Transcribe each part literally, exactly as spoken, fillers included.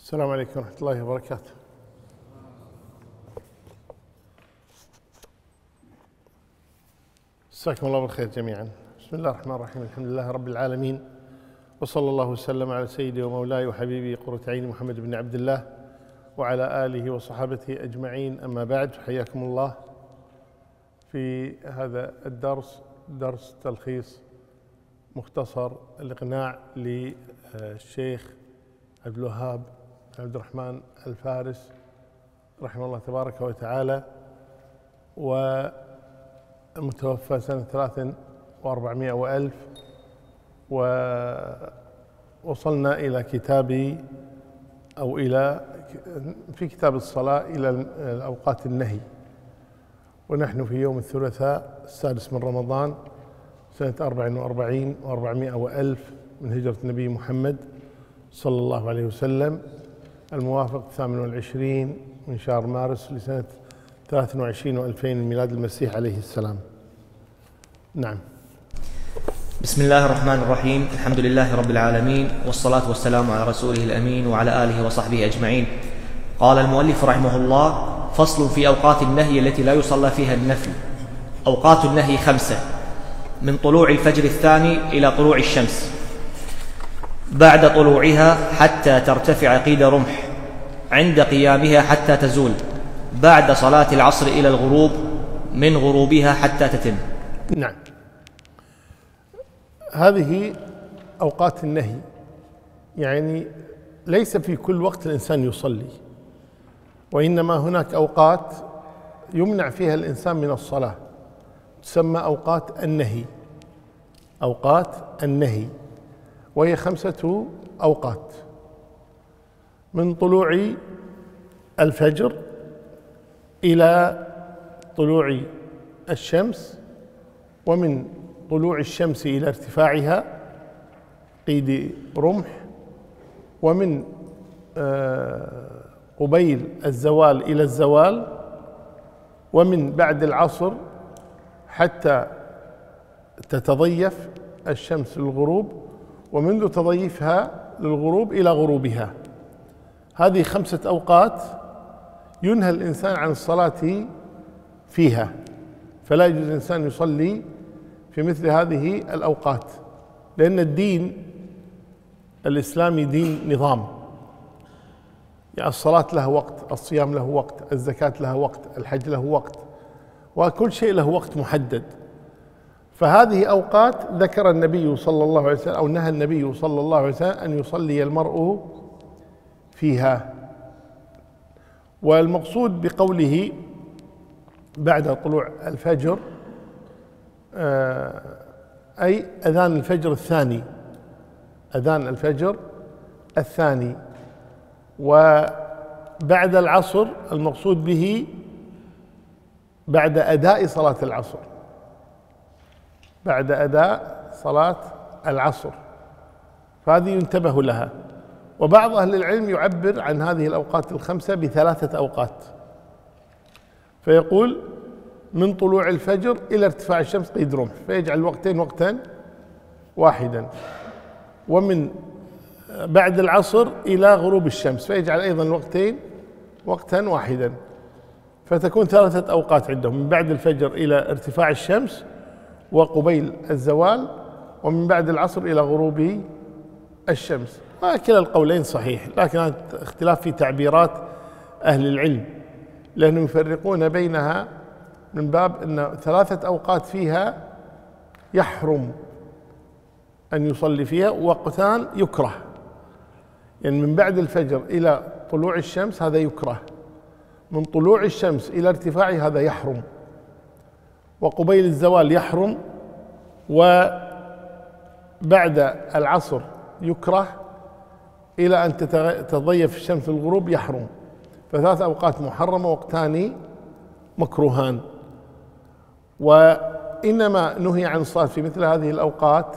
السلام عليكم ورحمة الله وبركاته. مساكم الله بالخير جميعا. بسم الله الرحمن الرحيم، الحمد لله رب العالمين، وصلى الله وسلم على سيدي ومولاي وحبيبي قرة عيني محمد بن عبد الله وعلى آله وصحابته أجمعين، أما بعد، حياكم الله في هذا الدرس، درس تلخيص مختصر الإقناع للشيخ عبد الوهاب عبد الرحمن الفارس رحمه الله تبارك وتعالى، ومتوفى سنة ثلاث وأربعمائة وألف. ووصلنا إلى كتاب أو إلى في كتاب الصلاة إلى أوقات النهي، ونحن في يوم الثلاثاء السادس من رمضان سنة أربع وأربعين وأربعمائة وألف من هجرة النبي محمد صلى الله عليه وسلم، الموافق الثامن والعشرين من شهر مارس لسنة ثلاث وعشرين وألفين من ميلاد المسيح عليه السلام. نعم. بسم الله الرحمن الرحيم، الحمد لله رب العالمين، والصلاة والسلام على رسوله الأمين وعلى آله وصحبه أجمعين. قال المؤلف رحمه الله: فصل في أوقات النهي التي لا يصلى فيها النفل. أوقات النهي خمسة: من طلوع الفجر الثاني إلى طلوع الشمس، بعد طلوعها حتى ترتفع قيد رمح، عند قيامها حتى تزول، بعد صلاة العصر إلى الغروب، من غروبها حتى تتم. نعم، هذه أوقات النهي، يعني ليس في كل وقت الإنسان يصلي، وإنما هناك أوقات يمنع فيها الإنسان من الصلاة، تسمى أوقات النهي. أوقات النهي وهي خمسة أوقات: من طلوع الفجر إلى طلوع الشمس، ومن طلوع الشمس إلى ارتفاعها قيد رمح، ومن قبيل الزوال إلى الزوال، ومن بعد العصر حتى تتضيف الشمس للغروب، ومنذ تضيفها للغروب إلى غروبها. هذه خمسة أوقات ينهى الإنسان عن الصلاة فيها، فلا يجوز الإنسان يصلي في مثل هذه الأوقات، لأن الدين الإسلامي دين نظام، يعني الصلاة لها وقت، الصيام له وقت، الزكاة لها وقت، الحج له وقت، وكل شيء له وقت محدد. فهذه أوقات ذكر النبي صلى الله عليه وسلم أو نهى النبي صلى الله عليه وسلم أن يصلي المرء فيها. والمقصود بقوله بعد طلوع الفجر أي أذان الفجر الثاني، أذان الفجر الثاني. وبعد العصر المقصود به بعد أداء صلاة العصر، بعد أداء صلاة العصر، فهذه ينتبه لها. وبعض أهل العلم يعبر عن هذه الأوقات الخمسة بثلاثة أوقات، فيقول من طلوع الفجر إلى ارتفاع الشمس قيد رمح، فيجعل الوقتين وقتا واحدا، ومن بعد العصر إلى غروب الشمس فيجعل أيضا الوقتين وقتا واحدا، فتكون ثلاثة أوقات عندهم: من بعد الفجر إلى ارتفاع الشمس، وقبيل الزوال، ومن بعد العصر إلى غروب الشمس. وكلا القولين صحيح، لكن هذا اختلاف في تعبيرات أهل العلم، لأنهم يفرقون بينها من باب أن ثلاثة أوقات فيها يحرم أن يصلي فيها، ووقتان يكره، يعني من بعد الفجر إلى طلوع الشمس هذا يكره، من طلوع الشمس إلى ارتفاعها هذا يحرم، وقبيل الزوال يحرم، وبعد العصر يكره إلى أن تتضيف الشمس الغروب يحرم. فثلاث أوقات محرمة، وقتان مكروهان. وإنما نهي عن الصلاة في مثل هذه الأوقات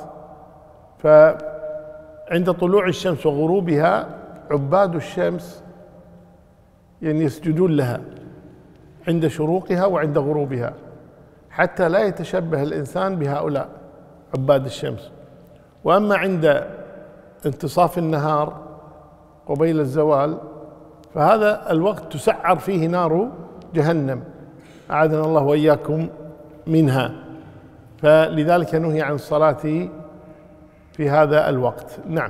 فعند طلوع الشمس وغروبها عباد الشمس يعني يسجدون لها عند شروقها وعند غروبها، حتى لا يتشبه الإنسان بهؤلاء عباد الشمس. وأما عند انتصاف النهار قبيل الزوال، فهذا الوقت تسعر فيه نار جهنم، أعاذنا الله وإياكم منها، فلذلك نهي عن الصلاة في هذا الوقت. نعم.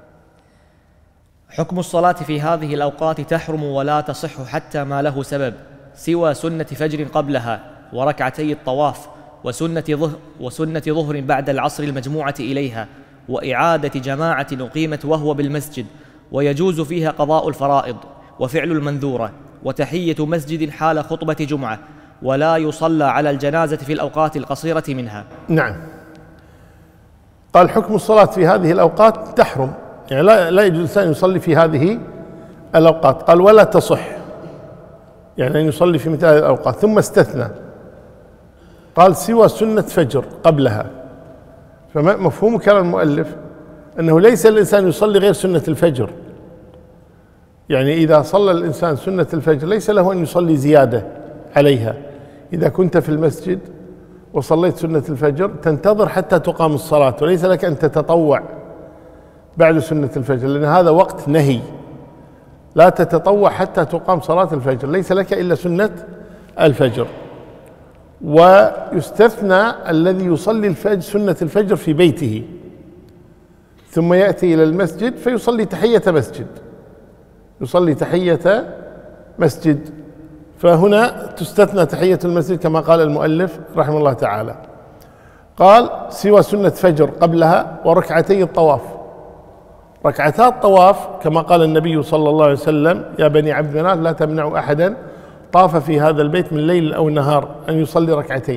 حكم الصلاة في هذه الأوقات تحرم ولا تصح حتى ما له سبب سوى سنة فجر قبلها وركعتي الطواف وسنة ظهر, وسنة ظهر بعد العصر المجموعة إليها وإعادة جماعة أقيمت وهو بالمسجد، ويجوز فيها قضاء الفرائض وفعل المنذورة وتحية مسجد حال خطبة جمعة، ولا يصلى على الجنازة في الأوقات القصيرة منها. نعم. قال حكم الصلاة في هذه الأوقات تحرم، يعني لا لا يجوز الإنسان يصلي في هذه الأوقات. قال ولا تصح، يعني أن يصلي في مثل هذه الأوقات. ثم استثنى قال سوى سنة فجر قبلها. فمفهوم كلام المؤلف أنه ليس الإنسان يصلي غير سنة الفجر، يعني إذا صلى الإنسان سنة الفجر ليس له أن يصلي زيادة عليها. إذا كنت في المسجد وصليت سنة الفجر تنتظر حتى تقام الصلاة، وليس لك أن تتطوع بعد سنة الفجر، لأن هذا وقت نهي، لا تتطوع حتى تقام صلاة الفجر، ليس لك إلا سنة الفجر. ويستثنى الذي يصلي الفجر سنة الفجر في بيته ثم يأتي إلى المسجد فيصلي تحية مسجد، يصلي تحية مسجد، فهنا تستثنى تحية المسجد كما قال المؤلف رحمه الله تعالى. قال سوى سنة فجر قبلها وركعتي الطواف. ركعتا الطواف كما قال النبي صلى الله عليه وسلم يا بني عبد مناف لا تمنعوا أحدا طاف في هذا البيت من ليل أو نهار أن يصلي ركعتين.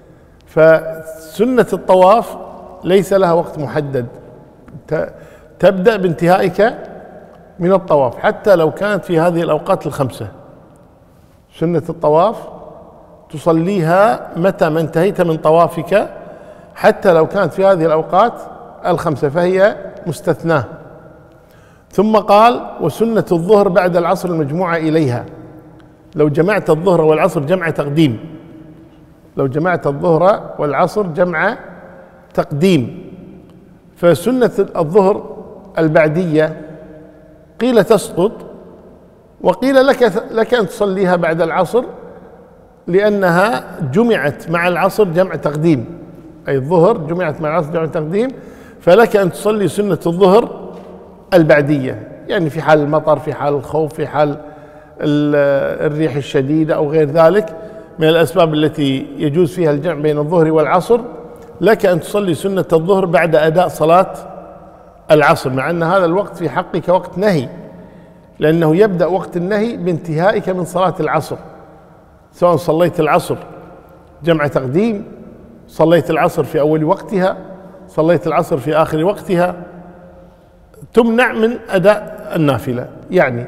فسنة الطواف ليس لها وقت محدد، تبدأ بانتهائك من الطواف حتى لو كانت في هذه الأوقات الخمسة. سنة الطواف تصليها متى ما انتهيت من طوافك حتى لو كانت في هذه الأوقات الخمسة، فهي مستثناة. ثم قال وسنة الظهر بعد العصر المجموعة إليها. لو جمعت الظهر والعصر جمع تقديم، لو جمعت الظهر والعصر جمع تقديم، فسنة الظهر البعدية قيل تسقط وقيل لك لك أن تصليها بعد العصر لأنها جمعت مع العصر جمع تقديم، أي الظهر جمعت مع العصر جمع تقديم، فلك أن تصلي سنة الظهر البعدية، يعني في حال المطر، في حال الخوف، في حال الريح الشديدة أو غير ذلك من الأسباب التي يجوز فيها الجمع بين الظهر والعصر، لك أن تصلي سنة الظهر بعد أداء صلاة العصر، مع أن هذا الوقت في حقك وقت نهي، لأنه يبدأ وقت النهي بانتهائك من صلاة العصر، سواء صليت العصر جمع تقديم، صليت العصر في أول وقتها، صليت العصر في آخر وقتها، تمنع من أداء النافلة. يعني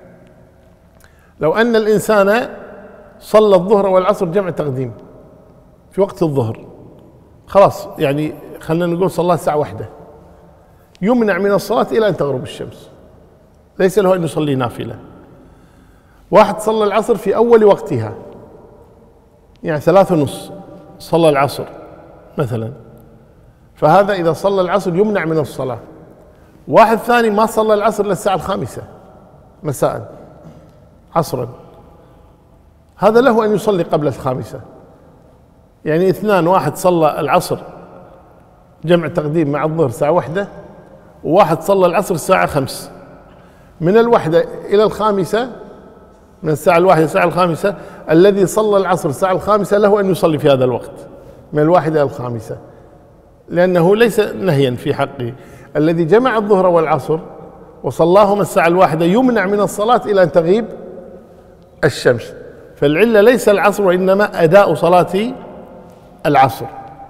لو أن الإنسان صلى الظهر والعصر جمع تقديم في وقت الظهر، خلاص يعني خلينا نقول صلى الساعة واحدة، يمنع من الصلاة إلى أن تغرب الشمس، ليس له أن يصلي نافلة. واحد صلى العصر في أول وقتها، يعني ثلاثة ونص صلى العصر مثلا، فهذا إذا صلى العصر يمنع من الصلاة. واحد ثاني ما صلى العصر للساعة الخامسة مساء عصرا، هذا له أن يصلي قبل الخامسة. يعني اثنان، واحد صلى العصر جمع تقديم مع الظهر الساعة واحدة، وواحد صلى العصر الساعة خمس، من الوحدة إلى الخامسة، من الساعة الواحدة الساعة الخامسة، الذي صلى العصر الساعة الخامسة له أن يصلي في هذا الوقت من الواحدة إلى الخامسة، لأنه ليس نهيا في حقه. الذي جمع الظهر والعصر وصلاهما الساعة الواحدة يمنع من الصلاة إلى أن تغيب الشمس، فالعلة ليس العصر وإنما أداء صلاة العصر.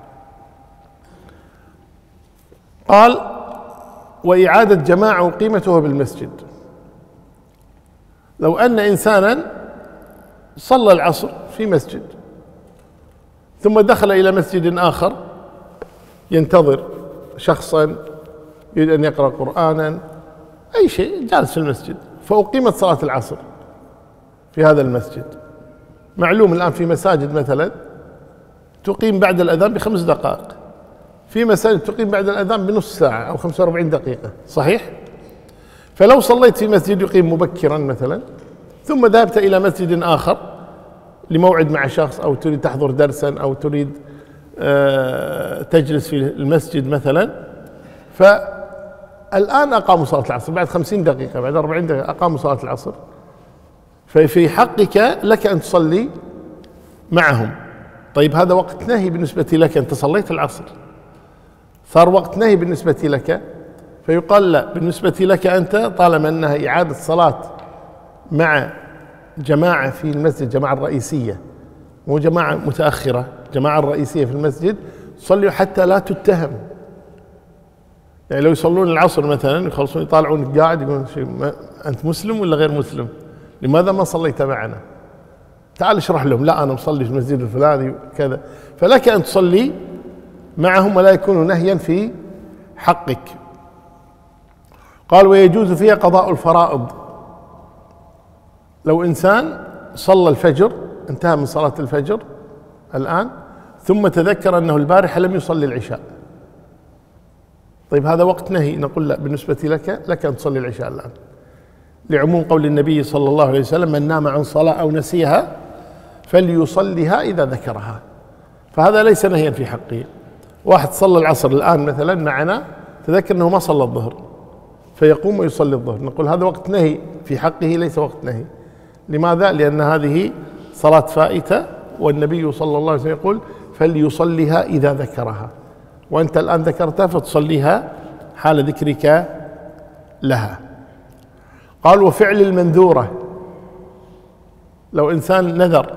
قال وإعادة جماعة وقيمته بالمسجد. لو أن إنسانا صلى العصر في مسجد ثم دخل إلى مسجد آخر ينتظر شخصا يريد أن يقرأ قرآنا، أي شيء، جالس في المسجد، فأقيمت صلاة العصر في هذا المسجد. معلوم الآن في مساجد مثلا تقيم بعد الأذان بخمس دقائق، في مساجد تقيم بعد الأذان بنص ساعة أو خمسة وأربعين دقيقة، صحيح؟ فلو صليت في مسجد يقيم مبكرا مثلا، ثم ذهبت إلى مسجد آخر لموعد مع شخص، أو تريد تحضر درسا، أو تريد تجلس في المسجد مثلا، فالآن أقاموا صلاة العصر بعد خمسين دقيقة، بعد أربعين دقيقة أقاموا صلاة العصر، ففي حقك لك أن تصلي معهم. طيب هذا وقت نهي بالنسبة لك، أنت صليت العصر، صار وقت نهي بالنسبة لك، فيقال لا، بالنسبة لك أنت طالما أنها إعادة صلاة مع جماعة في المسجد، جماعة الرئيسية مو جماعة متأخرة، جماعة الرئيسية في المسجد، صلوا حتى لا تتهم. يعني لو يصلون العصر مثلا يخلصون يطالعونك قاعد يقولون أنت مسلم ولا غير مسلم؟ لماذا ما صليت معنا؟ تعال اشرح لهم، لا أنا مصلي في المسجد الفلاني كذا. فلك أن تصلي معهم ولا يكون نهيا في حقك. قال ويجوز فيها قضاء الفرائض. لو إنسان صلى الفجر، انتهى من صلاة الفجر الآن، ثم تذكر أنه البارحة لم يصلي العشاء، طيب هذا وقت نهي، نقول لا، بالنسبة لك لك أن تصلي العشاء الآن، لعموم قول النبي صلى الله عليه وسلم من نام عن صلاة أو نسيها فليصليها إذا ذكرها. فهذا ليس نهيا في حقه. واحد صلى العصر الآن مثلا معنا، تذكر أنه ما صلى الظهر، فيقوم ويصلي الظهر، نقول هذا وقت نهي في حقه، ليس وقت نهي. لماذا؟ لأن هذه صلاة فائتة، والنبي صلى الله عليه وسلم يقول فليصليها إذا ذكرها، وأنت الآن ذكرتها فتصليها حال ذكرك لها. قال وفعل المنذورة. لو إنسان نذر،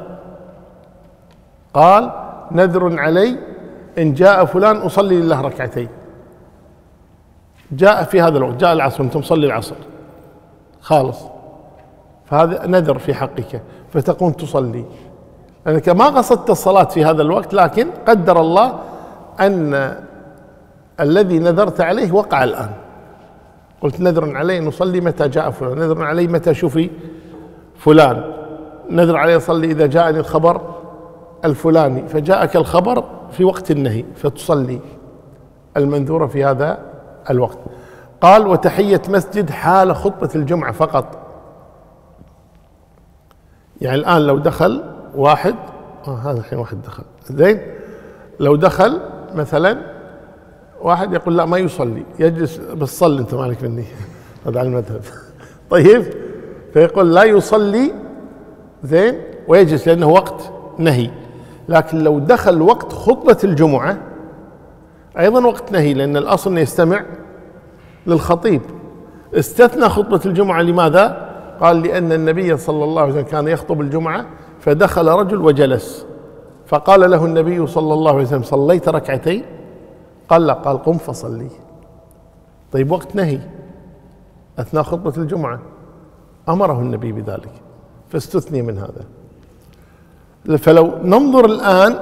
قال نذر علي إن جاء فلان أصلي لله ركعتين، جاء في هذا الوقت، جاء العصر أنت مصلي العصر خالص، فهذا نذر في حقك، فتقوم تصلي لأنك ما قصدت الصلاة في هذا الوقت، لكن قدر الله أن الذي نذرت عليه وقع الآن. قلت نذر علي أن أصلي متى جاء فلان، نذر علي متى شوفي فلان، نذر علي أصلي إذا جاءني الخبر الفلاني، فجاءك الخبر في وقت النهي فتصلي المنذورة في هذا الوقت. قال وتحية مسجد حال خطبة الجمعة فقط. يعني الآن لو دخل واحد، آه هذا الحين واحد دخل زين، لو دخل مثلا واحد يقول لا ما يصلي، يجلس بس صلي انت مالك مني، هذا على المذهب طيب، فيقول لا يصلي زين ويجلس لأنه وقت نهي. لكن لو دخل وقت خطبة الجمعة أيضا وقت نهي، لأن الأصل أنه يستمع للخطيب. استثنى خطبة الجمعة، لماذا؟ قال لأن النبي صلى الله عليه وسلم كان يخطب الجمعة فدخل رجل وجلس، فقال له النبي صلى الله عليه وسلم صليت ركعتين؟ قال لا، قال قم فصلي. طيب وقت نهي أثناء خطبة الجمعة، أمره النبي بذلك فاستثني من هذا. فلو ننظر الآن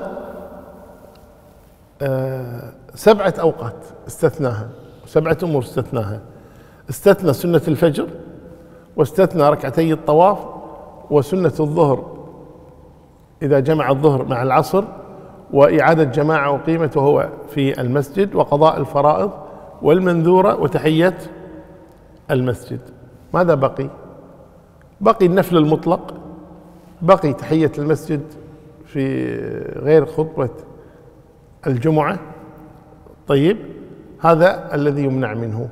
آه سبعة أوقات استثناها، سبعة أمور استثناها، استثنى سنة الفجر، واستثنى ركعتي الطواف، وسنة الظهر إذا جمع الظهر مع العصر، وإعادة جماعة أقيمت وهو في المسجد، وقضاء الفرائض، والمنذورة، وتحية المسجد. ماذا بقي؟ بقي النفل المطلق، بقي تحية المسجد في غير خطبة الجمعة. طيب هذا الذي يمنع منه.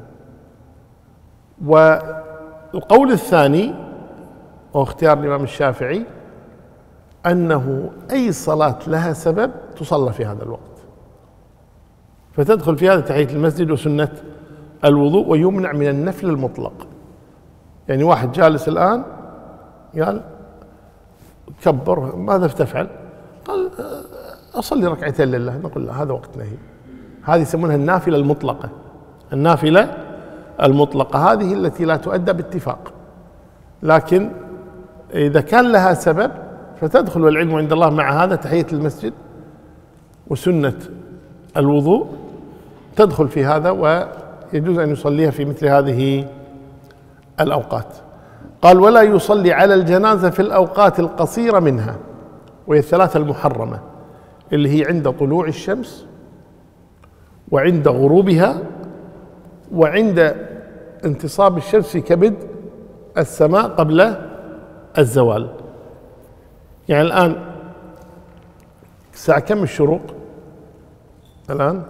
والقول الثاني وهو اختيار الإمام الشافعي أنه أي صلاة لها سبب تصلى في هذا الوقت، فتدخل في هذا تحية المسجد وسنة الوضوء، ويمنع من النفل المطلق. يعني واحد جالس الآن قال كبر، ماذا تفعل؟ قال أصلي ركعتين لله، نقول لا، هذا وقت نهي. هذه يسمونها النافلة المطلقة. النافلة المطلقة هذه التي لا تؤدى باتفاق، لكن إذا كان لها سبب فتدخل، والعلم عند الله مع هذا تحية المسجد وسنة الوضوء تدخل في هذا، ويجوز أن يصليها في مثل هذه الأوقات. قال ولا يصلي على الجنازة في الأوقات القصيرة منها، وهي الثلاثة المحرمة اللي هي عند طلوع الشمس، وعند غروبها، وعند انتصاب الشمس في كبد السماء قبل الزوال. يعني الآن الساعة كم الشروق؟ الآن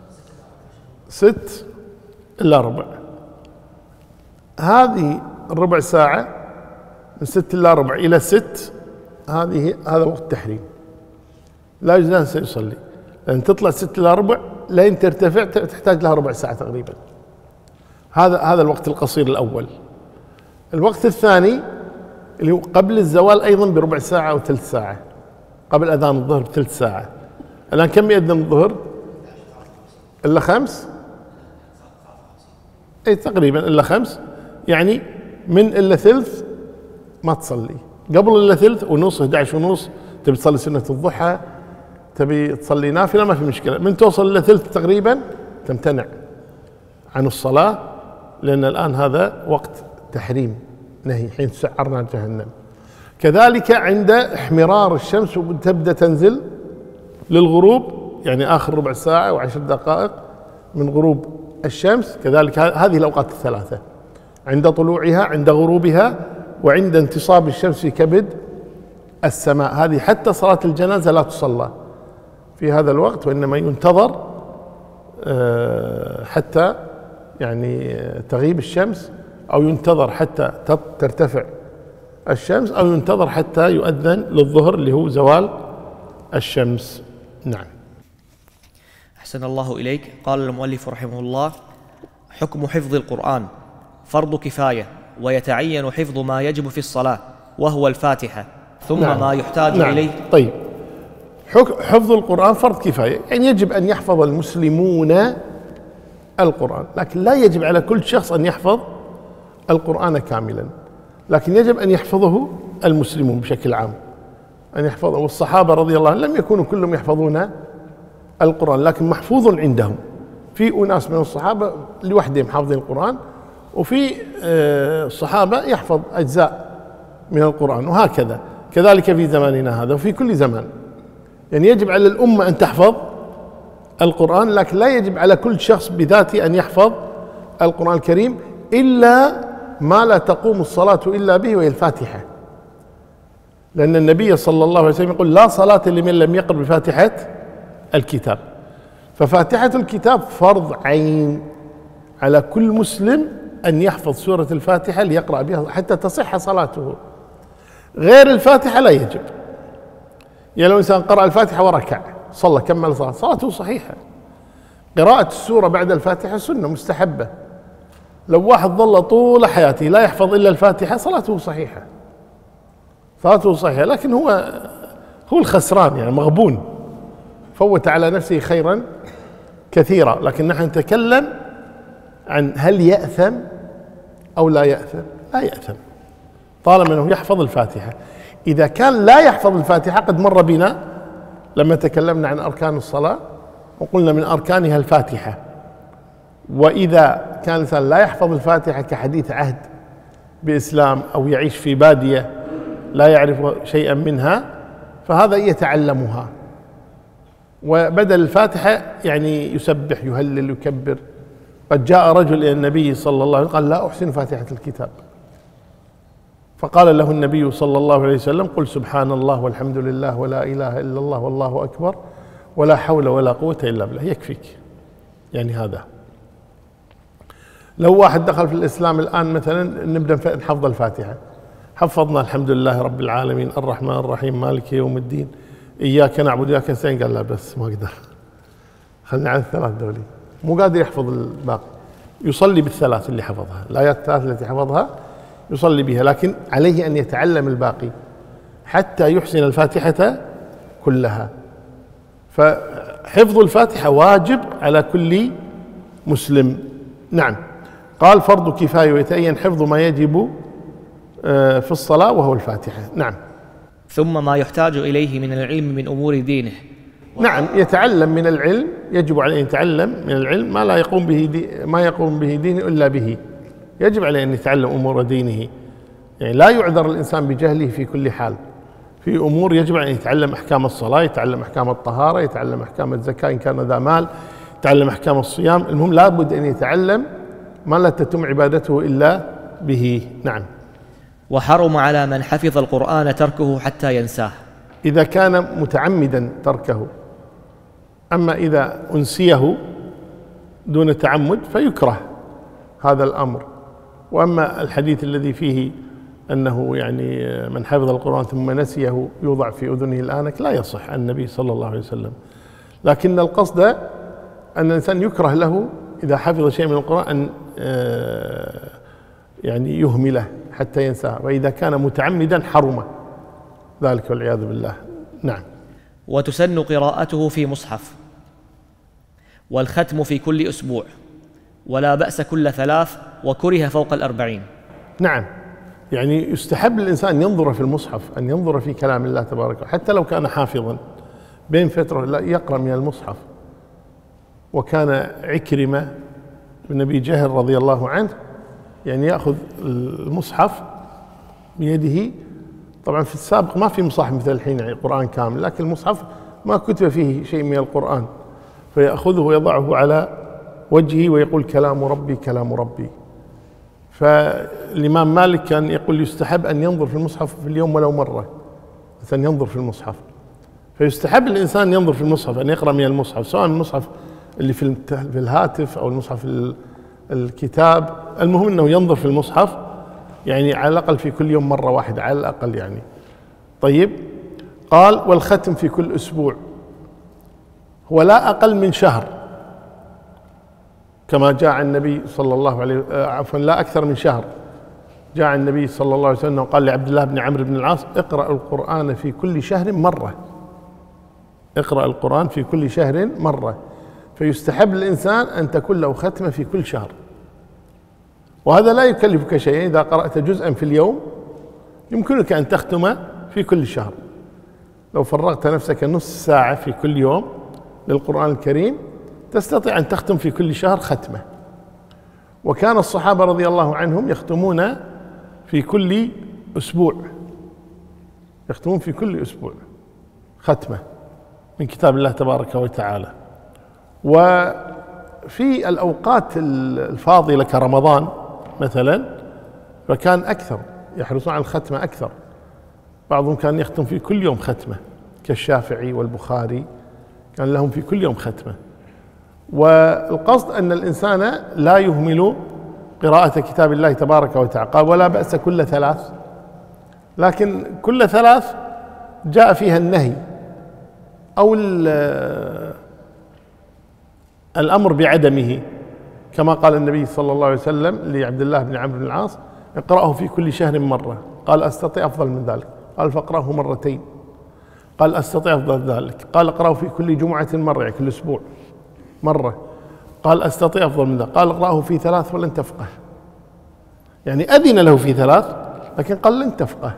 ست إلا ربع. هذه الربع ساعة من ست إلا ربع إلى ست، هذه هذا وقت التحريم، لا يجوز الإنسان يصلي، لأن تطلع ست إلا ربع لين ترتفع تحتاج لها ربع ساعة تقريبا. هذا هذا الوقت القصير الأول. الوقت الثاني اللي هو قبل الزوال أيضا بربع ساعة أو ثلث ساعة، قبل أذان الظهر بثلث ساعة. الآن كم يأذن الظهر؟ إلا خمس؟ أي تقريبا إلا خمس، يعني من إلا ثلث ما تصلي، قبل إلا ثلث ونص إحدى عشر ونص تبي تصلي سنة الضحى، تبي تصلي نافلة، ما في مشكلة. من توصل إلا ثلث تقريبا تمتنع عن الصلاة، لأن الآن هذا وقت تحريم نهي، حين تسعر نار جهنم. كذلك عند احمرار الشمس وتبدأ تنزل للغروب، يعني آخر ربع ساعة وعشر دقائق من غروب الشمس، كذلك هذه الأوقات الثلاثة، عند طلوعها، عند غروبها، وعند انتصاب الشمس في كبد السماء. هذه حتى صلاة الجنازة لا تصلى في هذا الوقت، وإنما ينتظر حتى يعني تغيب الشمس، أو ينتظر حتى ترتفع الشمس، أو ينتظر حتى يؤذن للظهر اللي هو زوال الشمس. نعم. أحسن الله إليك. قال المؤلف رحمه الله: حكم حفظ القرآن فرض كفاية، ويتعين حفظ ما يجب في الصلاة وهو الفاتحة، ثم نعم. ما يحتاج نعم. إليه. طيب، حفظ القرآن فرض كفاية، يعني يجب أن يحفظ المسلمون القرآن، لكن لا يجب على كل شخص أن يحفظ القرآن كاملا، لكن يجب أن يحفظه المسلمون بشكل عام، أن يحفظه. والصحابة رضي الله عنهم لم يكونوا كلهم يحفظون القرآن، لكن محفوظ عندهم. في أناس من الصحابة لوحدهم حافظين القرآن، وفي الصحابة يحفظ أجزاء من القرآن، وهكذا. كذلك في زماننا هذا وفي كل زمان، يعني يجب على الأمة أن تحفظ القرآن، لكن لا يجب على كل شخص بذاته أن يحفظ القرآن الكريم، إلا ما لا تقوم الصلاة إلا به، وهي الفاتحة، لأن النبي صلى الله عليه وسلم يقول: لا صلاة لمن لم يقرأ بفاتحة الكتاب. ففاتحة الكتاب فرض عين على كل مسلم أن يحفظ سورة الفاتحة ليقرأ بها حتى تصح صلاته. غير الفاتحة لا يجب. يعني لو إنسان قرأ الفاتحة وركع صلى كمل صلاة، صلاته صحيحة. قراءة السورة بعد الفاتحة سنة مستحبة. لو واحد ظل طول حياته لا يحفظ إلا الفاتحة صلاته صحيحة، صلاته صحيحة، لكن هو هو الخسران، يعني مغبون، فوت على نفسه خيرا كثيرا. لكن نحن نتكلم عن هل يأثم أو لا يأثم؟ لا يأثم طالما أنه يحفظ الفاتحة. إذا كان لا يحفظ الفاتحة، قد مر بنا لما تكلمنا عن أركان الصلاة وقلنا من أركانها الفاتحة، وإذا كان الإنسان لا يحفظ الفاتحة كحديث عهد بإسلام أو يعيش في بادية لا يعرف شيئا منها، فهذا يتعلمها، وبدل الفاتحة يعني يسبح يهلل يكبر. قد جاء رجل إلى النبي صلى الله عليه وسلم قال: لا أحسن فاتحة الكتاب، فقال له النبي صلى الله عليه وسلم: قل سبحان الله والحمد لله ولا إله إلا الله والله أكبر ولا حول ولا قوة إلا بالله، يكفيك. يعني هذا لو واحد دخل في الإسلام الآن مثلا، نبدأ نحفظ الفاتحة، حفظنا الحمد لله رب العالمين الرحمن الرحيم مالك يوم الدين إياك نعبد وإياك نستعين، قال: لا بس ما أقدر، خلني على الثلاث دولي، مو قادر يحفظ الباقي. يصلي بالثلاث اللي حفظها، الآيات الثلاث التي حفظها يصلي بها، لكن عليه أن يتعلم الباقي حتى يحسن الفاتحة كلها. فحفظ الفاتحة واجب على كل مسلم. نعم. قال: فرض كفاية، ويتعين حفظ ما يجب في الصلاة وهو الفاتحة. نعم. ثم ما يحتاج إليه من العلم من أمور دينه. نعم، يتعلم من العلم، يجب عليه أن يتعلم من العلم ما لا يقوم به دي ما يقوم به دينه إلا به. يجب عليه أن يتعلم أمور دينه، يعني لا يعذر الإنسان بجهله في كل حال. في أمور يجب أن يتعلم أحكام الصلاة، يتعلم أحكام الطهارة، يتعلم أحكام الزكاة إن كان ذا مال، يتعلم أحكام الصيام. المهم لابد أن يتعلم ما لا تتم عبادته إلا به. نعم. وحرم على من حفظ القرآن تركه حتى ينساه إذا كان متعمدا تركه. أما إذا أنسيه دون تعمد فيكره هذا الأمر. وأما الحديث الذي فيه أنه يعني من حفظ القرآن ثم نسيه يوضع في أذنه الآنك لا يصح عن النبي صلى الله عليه وسلم. لكن القصد أن الإنسان يكره له إذا حفظ شيء من القرآن أن يعني يهمله حتى ينساه، وإذا كان متعمدا حرم ذلك والعياذ بالله. نعم. وتسن قراءته في مصحف، والختم في كل أسبوع، ولا بأس كل ثلاث، وكره فوق الأربعين. نعم، يعني يستحب للإنسان ينظر في المصحف، أن ينظر في كلام الله تبارك وتعالى حتى لو كان حافظا بين فترة لا يقرأ من المصحف. وكان عكرمة بن أبي جهل رضي الله عنه يعني يأخذ المصحف بيده. طبعا في السابق ما في مصاحف مثل الحين يعني قرآن كامل، لكن المصحف ما كتب فيه شيء من القرآن، فيأخذه ويضعه على وجهه ويقول كلام ربي كلام ربي. فالإمام مالك كان يقول يستحب أن ينظر في المصحف في اليوم ولو مرة، مثلا ينظر في المصحف. فيستحب الإنسان ينظر في المصحف، أن يقرأ من المصحف، سواء المصحف اللي في الهاتف أو المصحف الكتاب، المهم أنه ينظر في المصحف يعني على الأقل في كل يوم مرة واحدة على الأقل يعني. طيب، قال والختم في كل أسبوع، هو لا أقل من شهر كما جاء عن النبي صلى الله عليه عفوا لا أكثر من شهر. جاء عن النبي صلى الله عليه وسلم قال لعبد الله بن عمرو بن العاص اقرأ القرآن في كل شهر مرة، اقرأ القرآن في كل شهر مرة. فيستحب للإنسان أن تكون له ختمة في كل شهر، وهذا لا يكلفك شيئا. إذا قرأت جزءا في اليوم يمكنك أن تختم في كل شهر. لو فرغت نفسك نصف ساعة في كل يوم للقرآن الكريم تستطيع أن تختم في كل شهر ختمة. وكان الصحابة رضي الله عنهم يختمون في كل أسبوع، يختمون في كل أسبوع ختمة من كتاب الله تبارك وتعالى. وفي الأوقات الفاضلة كرمضان مثلا فكان أكثر، يحرصون على الختمة أكثر. بعضهم كان يختم في كل يوم ختمة كالشافعي والبخاري، كان لهم في كل يوم ختمة. والقصد أن الإنسان لا يهمل قراءة كتاب الله تبارك وتعالى. قال ولا بأس كل ثلاث، لكن كل ثلاث جاء فيها النهي أو الأمر بعدمه، كما قال النبي صلى الله عليه وسلم لعبد الله بن عمرو بن العاص اقرأه في كل شهر مرة. قال أستطيع أفضل من ذلك. قال فاقرأه مرتين. قال أستطيع أفضل من ذلك. قال اقرأه في كل جمعة مرة، يعني كل أسبوع مرة. قال أستطيع أفضل من ذلك. قال اقرأه في ثلاث ولن تفقه، يعني أذن له في ثلاث لكن قال لن تفقه.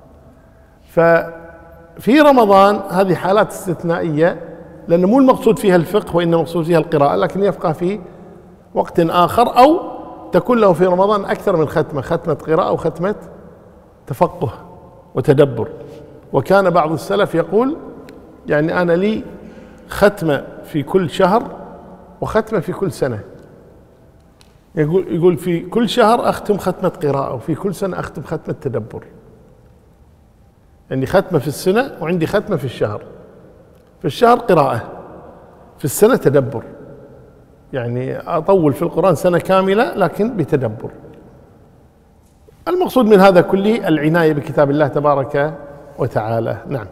ففي رمضان هذه حالات استثنائية، لأن مو المقصود فيها الفقه وإنما المقصود فيها القراءة، لكن يفقه في وقت آخر، أو تكون له في رمضان أكثر من ختمة، ختمة قراءة وختمة تفقه وتدبر. وكان بعض السلف يقول يعني أنا لي ختمة في كل شهر وختمة في كل سنة. يقول يقول في كل شهر أختم ختمة قراءة، وفي كل سنة أختم ختمة تدبر. يعني ختمة في السنة وعندي ختمة في الشهر. في الشهر قراءة، في السنة تدبر، يعني أطول في القرآن سنة كاملة لكن بتدبر. المقصود من هذا كله العناية بكتاب الله تبارك وتعالى. نعم.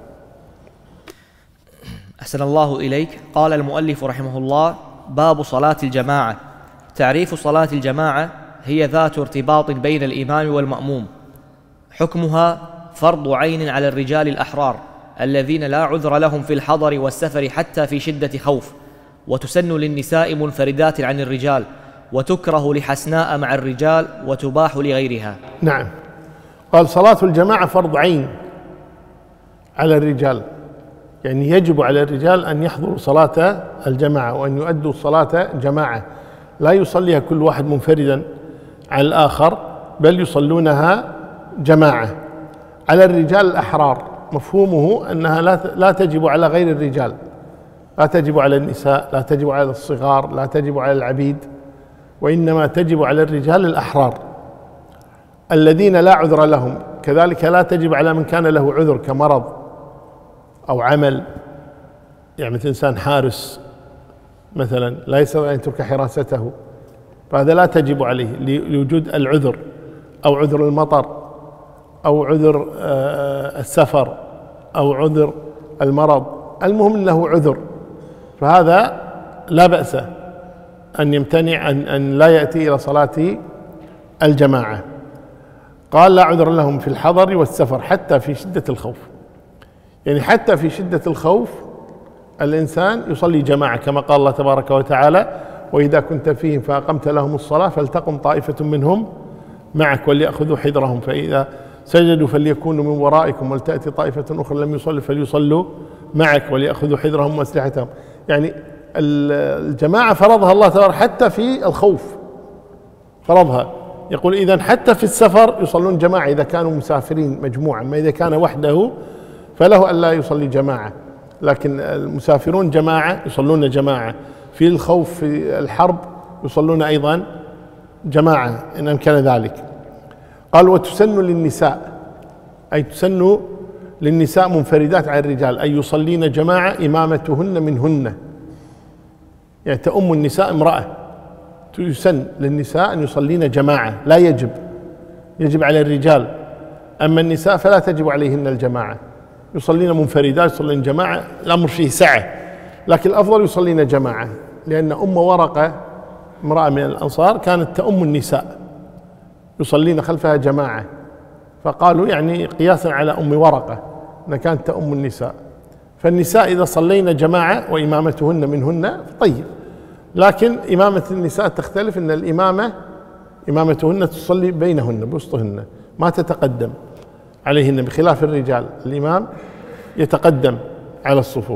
أحسن الله إليك. قال المؤلف رحمه الله: باب صلاة الجماعة. تعريف صلاة الجماعة: هي ذات ارتباط بين الإمام والمأموم. حكمها: فرض عين على الرجال الأحرار الذين لا عذر لهم في الحضر والسفر حتى في شدة خوف، وتسن للنساء منفردات عن الرجال، وتكره لحسناء مع الرجال، وتباح لغيرها. نعم. قال صلاة الجماعة فرض عين على الرجال، يعني يجب على الرجال أن يحضروا صلاة الجماعة وأن يؤدوا صلاة جماعة، لا يصليها كل واحد منفردا عن الآخر، بل يصلونها جماعة. على الرجال الأحرار مفهومه أنها لا تجب على غير الرجال، لا تجب على النساء، لا تجب على الصغار، لا تجب على العبيد، وإنما تجب على الرجال الأحرار الذين لا عذر لهم. كذلك لا تجب على من كان له عذر كمرض أو عمل، يعني مثل إنسان حارس مثلا لا يستطيع أن يترك حراسته، فهذا لا تجب عليه لوجود العذر، أو عذر المطر، أو عذر السفر، أو عذر المرض، المهم له عذر، فهذا لا بأس أن يمتنع أن, أن لا يأتي إلى صلاة الجماعة. قال لا عذر لهم في الحضر والسفر حتى في شدة الخوف، يعني حتى في شدة الخوف الإنسان يصلي جماعة، كما قال الله تبارك وتعالى: وإذا كنت فيهم فأقمت لهم الصلاة فلتقم طائفة منهم معك وليأخذوا حذرهم فإذا سجدوا فليكونوا من ورائكم ولتأتي طائفة أخرى لم يصلوا فليصلوا معك وليأخذوا حذرهم وأسلحتهم. يعني الجماعة فرضها الله تبارك حتى في الخوف، فرضها. يقول إذن حتى في السفر يصلون جماعة إذا كانوا مسافرين مجموعة، ما إذا كان وحده فله أن لا يصلي جماعة، لكن المسافرون جماعة يصلون جماعة، في الخوف في الحرب يصلون أيضا جماعة إن أمكن ذلك. قال وتسن للنساء، أي تسن للنساء منفردات عن الرجال، أي يصلين جماعة إمامتهن منهن، يعني تؤم النساء امرأة، يسن للنساء أن يصلين جماعة، لا يجب، يجب على الرجال، أما النساء فلا تجب عليهن الجماعة، يصلين منفردات، يصلين جماعة، الأمر فيه سعة، لكن الأفضل يصلين جماعة، لأن أم ورقة امرأة من الأنصار كانت تؤم النساء يصلين خلفها جماعة، فقالوا يعني قياسا على أم ورقة أنها كانت تؤم النساء، فالنساء إذا صلينا جماعة وإمامتهن منهن طيب، لكن إمامة النساء تختلف، أن الإمامة إمامتهن تصلي بينهن بوسطهن ما تتقدم عليهن، بخلاف الرجال الإمام يتقدم على الصفوف.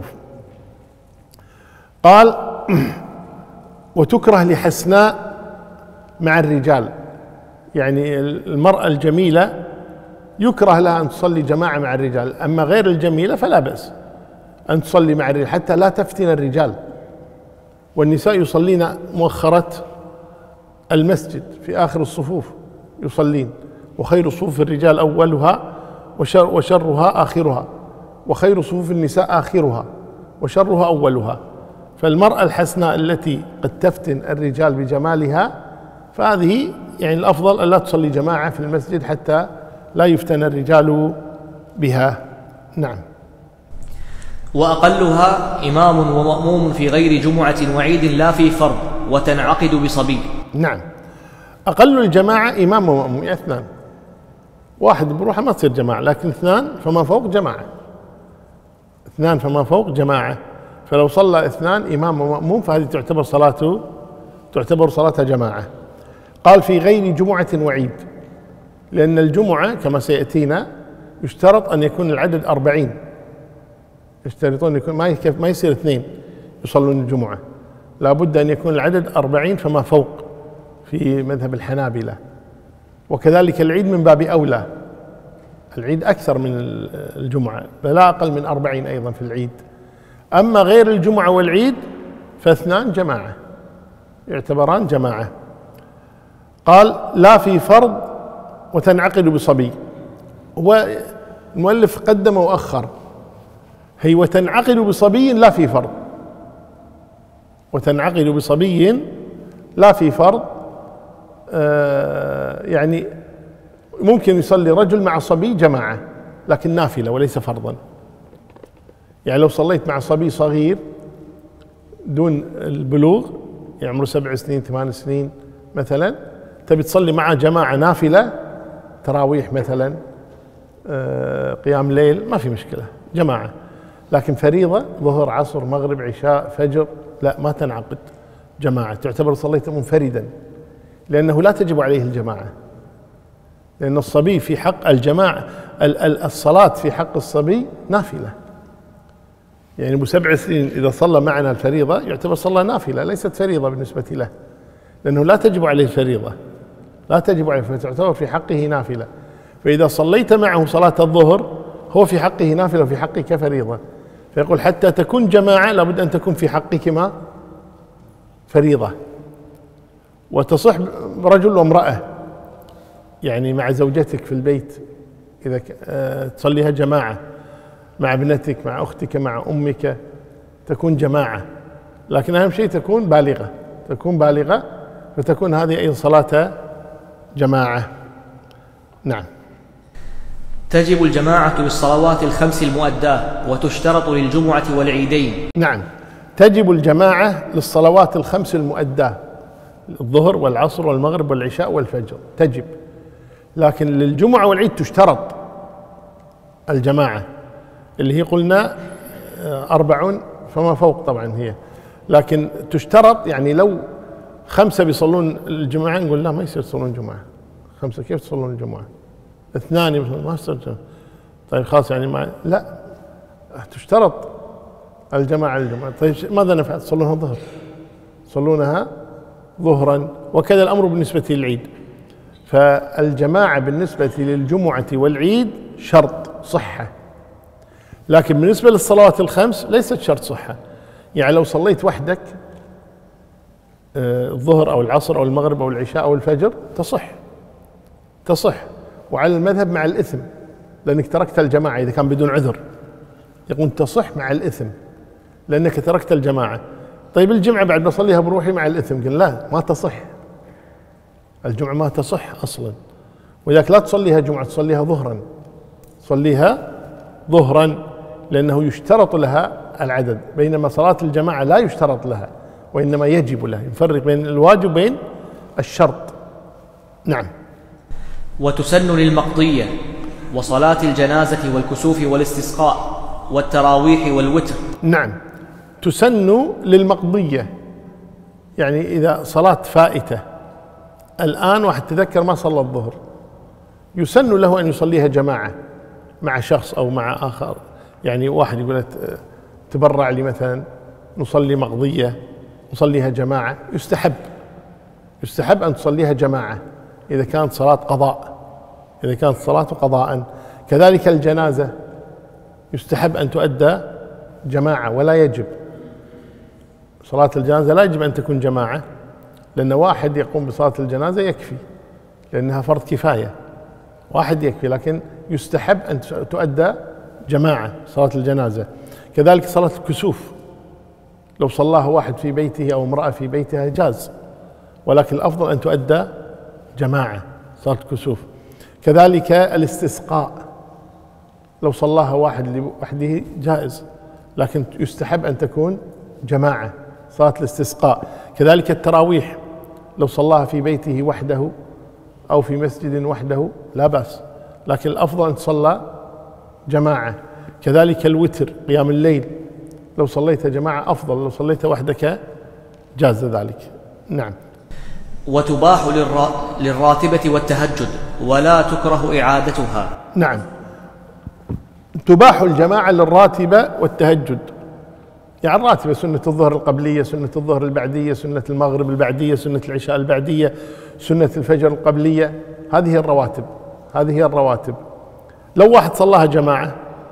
قال وتكره لحسناء مع الرجال، يعني المرأة الجميلة يكره لها أن تصلي جماعة مع الرجال، أما غير الجميلة فلا بأس أن تصلي مع الرجال حتى لا تفتن الرجال. والنساء يصلين مؤخرة المسجد في آخر الصفوف يصلين، وخير صفوف الرجال أولها وشر وشرها آخرها، وخير صفوف النساء آخرها وشرها أولها. فالمرأة الحسناء التي قد تفتن الرجال بجمالها فهذه يعني الأفضل أن لا تصلي جماعة في المسجد حتى لا يفتن الرجال بها. نعم. وأقلها إمام ومأموم في غير جمعة وعيد لا في فرض وتنعقد بصبي. نعم، أقل الجماعة إمام ومأموم، يعني اثنان، واحد بروحه ما تصير جماعة، لكن اثنان فما فوق جماعة، اثنان فما فوق جماعة، فلو صلى اثنان إمام ومأموم فهذه تعتبر صلاته تعتبر صلاة جماعة. قال في غير جمعة وعيد، لأن الجمعة كما سيأتينا يشترط أن يكون العدد أربعين، يشترطون أن يكون ما ما يصير اثنين يصلون الجمعة، لابد أن يكون العدد أربعين فما فوق في مذهب الحنابلة. وكذلك العيد من باب أولى، العيد أكثر من الجمعة بل لا أقل من أربعين أيضا في العيد. أما غير الجمعة والعيد فاثنان جماعة يعتبران جماعة. قال لا في فرض وتنعقد بصبي، هو المؤلف قدم وأخر، هي وتنعقد بصبي لا في فرض، وتنعقد بصبي لا في فرض. آه يعني ممكن يصلي رجل مع صبي جماعة لكن نافلة وليس فرضا، يعني لو صليت مع صبي صغير دون البلوغ يعني عمره سبع سنين ثمان سنين مثلا، تبي تصلي معه جماعة نافلة تراويح مثلا، آه قيام ليل، ما في مشكلة جماعة، لكن فريضة ظهر عصر مغرب عشاء فجر لا ما تنعقد جماعة، تعتبر صليت منفردا، لأنه لا تجب عليه الجماعة، لأن الصبي في حق الجماعة الصلاة في حق الصبي نافلة، يعني أبو سبع سنين إذا صلى معنا الفريضة يعتبر صلى نافلة ليست فريضة بالنسبة له، لأنه لا تجب عليه الفريضة، لا تجب عليه، فتعتبر في حقه نافلة. فإذا صليت معه صلاة الظهر هو في حقه نافلة وفي حقك فريضة، فيقول حتى تكون جماعة لابد أن تكون في حقكما فريضة. وتصح رجل وامرأة، يعني مع زوجتك في البيت إذا تصليها جماعة، مع ابنتك، مع أختك، مع أمك، تكون جماعة، لكن أهم شيء تكون بالغة، تكون بالغة فتكون هذه أيضا صلاة جماعة. نعم. تجب الجماعة للصلوات الخمس المؤداة وتشترط للجمعة والعيدين. نعم، تجب الجماعة للصلوات الخمس المؤداة، الظهر والعصر والمغرب والعشاء والفجر تجب، لكن للجمعة والعيد تشترط الجماعة، اللي هي قلنا أربع فما فوق طبعا هي، لكن تشترط. يعني لو خمسة بيصلون الجمعة نقول لا ما يصير تصلون جمعة، خمسة كيف تصلون الجمعة؟ اثنان ما يصير. طيب خلاص يعني ما لا، تشترط الجماعة الجمعة. طيب ماذا نفعل؟ تصلونها ظهر، تصلونها ظهرا، وكذا الأمر بالنسبة للعيد. فالجماعة بالنسبة للجمعة والعيد شرط صحة، لكن بالنسبة للصلوات الخمس ليست شرط صحة. يعني لو صليت وحدك الظهر أو العصر أو المغرب أو العشاء أو الفجر تصح تصح وعلى المذهب مع الإثم، لأنك تركت الجماعة. إذا كان بدون عذر يقول تصح مع الإثم لأنك تركت الجماعة. طيب الجمعة بعد بصليها بروحي مع الإثم، قل لا ما تصح، الجمعة ما تصح أصلا، ولذلك لا تصليها جمعة، تصليها ظهرا، تصليها ظهرا لأنه يشترط لها العدد، بينما صلاة الجماعة لا يشترط لها وإنما يجب لها. يفرق بين الواجب وبين الشرط. نعم. وتسن للمقضية وصلاة الجنازة والكسوف والاستسقاء والتراويح والوتر. نعم، تسن للمقضية، يعني إذا صلاة فائتة الآن واحد تذكر ما صلى الظهر، يسن له أن يصليها جماعة مع شخص أو مع آخر. يعني واحد يقول تبرع لي مثلا نصلي مقضية، نصليها جماعة، يستحب يستحب أن تصليها جماعة إذا كانت صلاة قضاء، إذا كانت صلاة قضاء. كذلك الجنازة يستحب أن تؤدى جماعة ولا يجب. صلاة الجنازة لا يجب أن تكون جماعة، لأن واحد يقوم بصلاة الجنازة يكفي، لأنها فرض كفاية، واحد يكفي، لكن يستحب أن تؤدى جماعة صلاة الجنازة. كذلك صلاة الكسوف لو صلاها واحد في بيته أو امرأة في بيتها جاز، ولكن الأفضل أن تؤدى جماعة صلاة الكسوف. كذلك الاستسقاء لو صلاها واحد لوحده جائز، لكن يستحب أن تكون جماعة صلاة الاستسقاء. كذلك التراويح لو صلاها في بيته وحده أو في مسجد وحده لا بأس، لكن الأفضل أن تصلى جماعة. كذلك الوتر قيام الليل لو صليت جماعة أفضل، لو صليت وحدك جاز ذلك. نعم. وتباح للراتبة والتهجد ولا تكره إعادتها. نعم، تباح الجماعة للراتبة والتهجد. يعني الراتبة سنة الظهر القبلية، سنة الظهر البعدية، سنة المغرب البعدية، سنة العشاء البعدية، سنة الفجر القبلية، هذه هي الرواتب، هذه هي الرواتب. لو واحد صلاها جماعة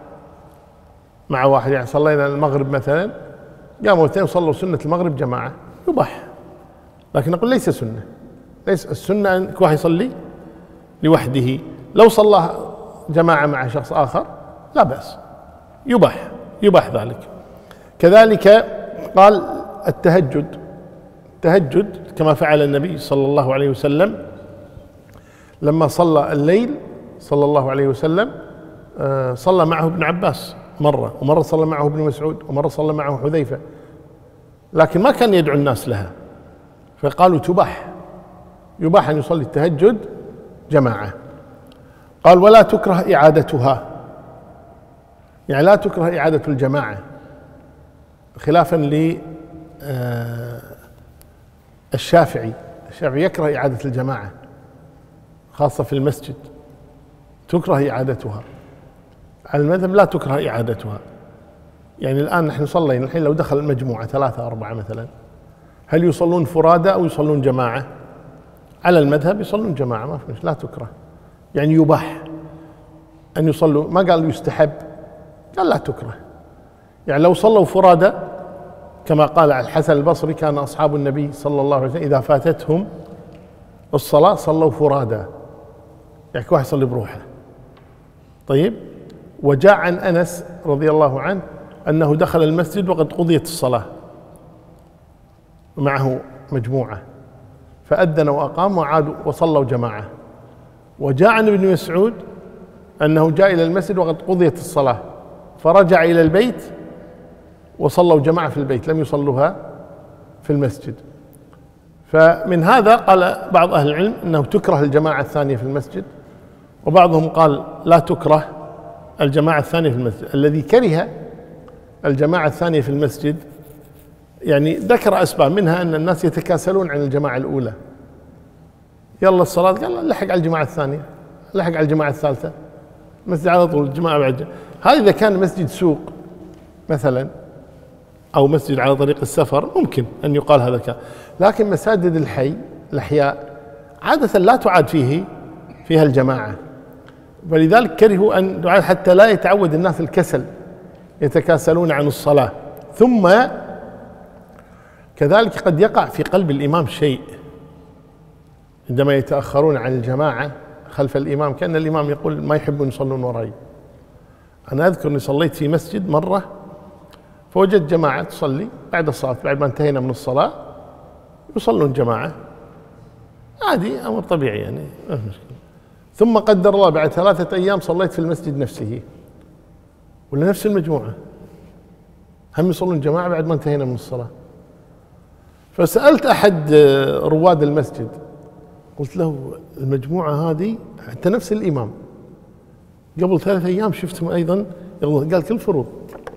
مع واحد، يعني صلينا المغرب مثلا، قاموا اثنين وصلوا سنة المغرب جماعة، يباح، لكن نقول ليس سنة، ليس السنة أن واحد يصلي لوحده. لو صلى جماعة مع شخص آخر لا بأس، يباح يباح ذلك. كذلك قال التهجد، التهجد كما فعل النبي صلى الله عليه وسلم لما صلى الليل صلى الله عليه وسلم، صلى معه ابن عباس مرة، ومرة صلى معه ابن مسعود، ومرة صلى معه حذيفة، لكن ما كان يدعو الناس لها، فقالوا تباح، يباح أن يصلي التهجد جماعة. قال ولا تكره إعادتها، يعني لا تكره إعادة الجماعة، خلافا للشافعي. الشافعي يكره إعادة الجماعة خاصة في المسجد، تكره إعادتها. على المذهب لا تكره إعادتها. يعني الآن نحن صلينا، الحين لو دخل المجموعة ثلاثة أربعة مثلا، هل يصلون فرادى أو يصلون جماعة؟ على المذهب يصلون جماعة، ما في مشكلة، لا تكره، يعني يباح أن يصلوا، ما قال يستحب، قال لا تكره. يعني لو صلوا فرادى كما قال الحسن البصري: كان أصحاب النبي صلى الله عليه وسلم إذا فاتتهم الصلاة صلوا فرادا، يعني كل واحد يصلي بروحه. طيب، وجاء عن أنس رضي الله عنه أنه دخل المسجد وقد قضيت الصلاة معه مجموعة، فأذن وأقام وعادوا وصلوا جماعة. وجاء عن ابن مسعود أنه جاء إلى المسجد وقد قضيت الصلاة فرجع إلى البيت وصلوا جماعة في البيت، لم يصلوها في المسجد. فمن هذا قال بعض أهل العلم أنه تكره الجماعة الثانية في المسجد، وبعضهم قال لا تكره الجماعة الثانية في المسجد. الذي كره الجماعة الثانية في المسجد يعني ذكر أسباب، منها أن الناس يتكاسلون عن الجماعة الأولى، يلا الصلاة قال لحق على الجماعة الثانية، لحق على الجماعة الثالثة، مسجد على طول الجماعة بعد. هذا إذا كان مسجد سوق مثلا أو مسجد على طريق السفر ممكن أن يقال هذا كان، لكن مساجد الحي الأحياء عادة لا تعاد فيه فيها الجماعة، ولذلك كرهوا أن تعاد حتى لا يتعود الناس الكسل، يتكاسلون عن الصلاة. ثم كذلك قد يقع في قلب الإمام شيء عندما يتأخرون عن الجماعة خلف الإمام، كأن الإمام يقول ما يحبون يصلون وراي. أنا أذكر أني صليت في مسجد مرة فوجدت جماعة تصلي بعد الصلاة، بعد ما انتهينا من الصلاة يصلون جماعة عادي، أمر طبيعي يعني ما في مشكلة. ثم قدر الله بعد ثلاثة أيام صليت في المسجد نفسه ولا نفس المجموعة هم يصلون جماعة بعد ما انتهينا من الصلاة. فسألت أحد رواد المسجد قلت له المجموعة هذه حتى نفس الإمام قبل ثلاثة أيام شفتهم أيضا، قال كل فروض،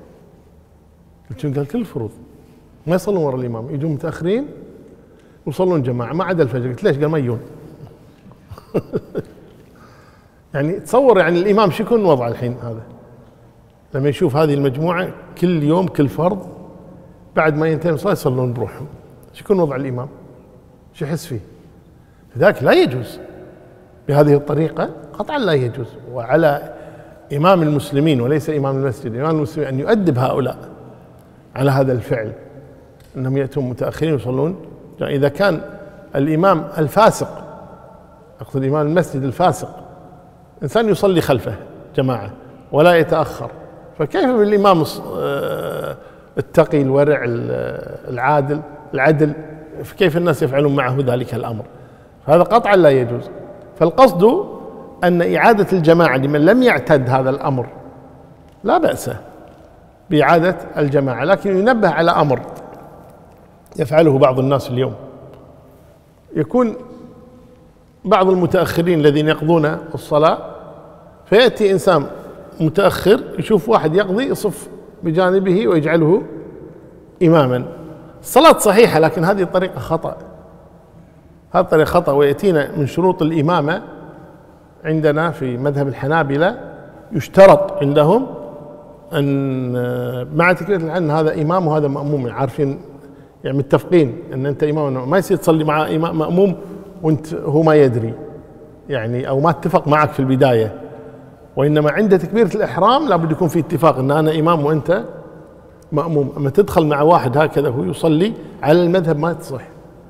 قال كل الفروض ما يصلون ورا الإمام، يجون متأخرين ويصلون جماعة ما عدا الفجر. قلت ليش؟ قال ما يجون. يعني تصور يعني الإمام شو يكون وضعه الحين هذا لما يشوف هذه المجموعة كل يوم كل فرض بعد ما ينتهي الصلاة يصلون بروحهم، شو يكون وضع الإمام؟ شو يحس فيه؟ لذلك لا يجوز بهذه الطريقة قطعا، لا يجوز. وعلى إمام المسلمين وليس إمام المسجد، إمام المسلمين أن يؤدب هؤلاء على هذا الفعل، أنهم يأتون متأخرين ويصلون. يعني إذا كان الإمام الفاسق، أقصد إمام المسجد الفاسق، إنسان يصلي خلفه جماعة ولا يتأخر، فكيف بالإمام التقي الورع العادل العدل، فكيف الناس يفعلون معه ذلك الأمر؟ هذا قطعا لا يجوز. فالقصد أن إعادة الجماعة لمن لم يعتد هذا الأمر لا بأس بإعادة الجماعة، لكن ينبه على أمر يفعله بعض الناس اليوم. يكون بعض المتأخرين الذين يقضون الصلاة فيأتي إنسان متأخر يشوف واحد يقضي يصف بجانبه ويجعله إماما. الصلاة صحيحة لكن هذه الطريقة خطأ، هذه الطريقة خطأ. ويأتينا من شروط الإمامة عندنا في مذهب الحنابلة يشترط عندهم أن مع تكبيرة أن هذا إمام وهذا مأموم، عارفين يعني متفقين أن أنت إمام، ما يصير تصلي مع إمام مأموم وأنت هو ما يدري يعني أو ما اتفق معك في البداية، وإنما عند تكبيرة الإحرام لابد يكون في اتفاق أن أنا إمام وأنت مأموم. أما تدخل مع واحد هكذا هو يصلي على المذهب ما تصح،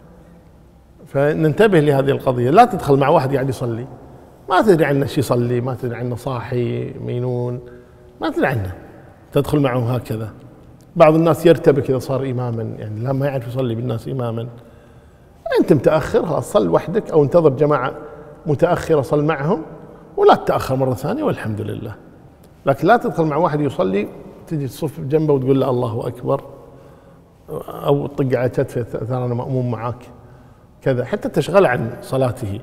فننتبه لهذه القضية. لا تدخل مع واحد قاعد يصلي ما تدري عنه شو يصلي، ما تدري عنه صاحي مينون، ما تدري عنه، تدخل معه هكذا. بعض الناس يرتبك إذا صار إماما، يعني لا ما يعرف يصلي بالناس إماما. أنت متأخر خلاص صل وحدك أو انتظر جماعة متأخرة صل معهم ولا تتأخر مرة ثانية والحمد لله. لكن لا تدخل مع واحد يصلي تجي تصف جنبه وتقول له الله أكبر أو تطق على كتفه ترى أنا مأموم معاك كذا حتى تشغل عن صلاته.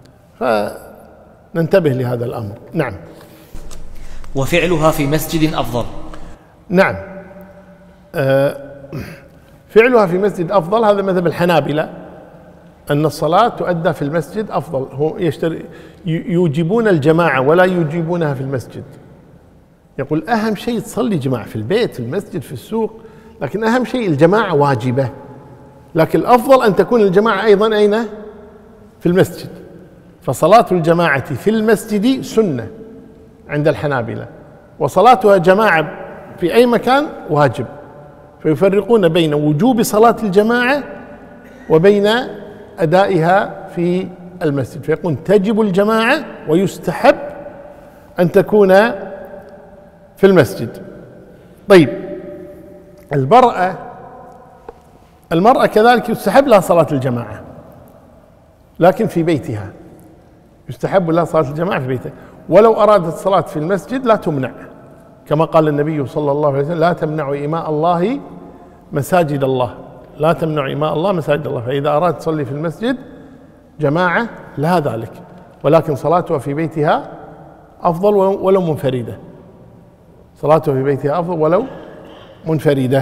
فننتبه لهذا الأمر. نعم. وفعلها في مسجد أفضل. نعم، آه فعلها في مسجد أفضل، هذا مذهب الحنابلة أن الصلاة تؤدى في المسجد أفضل. هو يشتري يوجبون الجماعة ولا يوجبونها في المسجد. يقول أهم شيء تصلي جماعة في البيت في المسجد في السوق، لكن أهم شيء الجماعة واجبة، لكن الأفضل أن تكون الجماعة أيضا أين؟ في المسجد. فصلاة الجماعة في المسجد سنة عند الحنابلة، وصلاتها جماعة في أي مكان واجب. فيفرقون بين وجوب صلاة الجماعة وبين أدائها في المسجد، فيقول تجب الجماعة ويستحب أن تكون في المسجد. طيب المرأة المرأة كذلك يستحب لها صلاة الجماعة لكن في بيتها، يستحب لها صلاة الجماعة في بيتها، ولو أرادت الصلاة في المسجد لا تمنع، كما قال النبي صلى الله عليه وسلم لا تمنعوا إماء الله مساجد الله، لا تمنعوا إماء الله مساجد الله. فإذا أرادت تصلي في المسجد جماعة لها ذلك، ولكن صلاتها في بيتها أفضل ولو منفردة، صلاتها في بيتها أفضل ولو منفردة.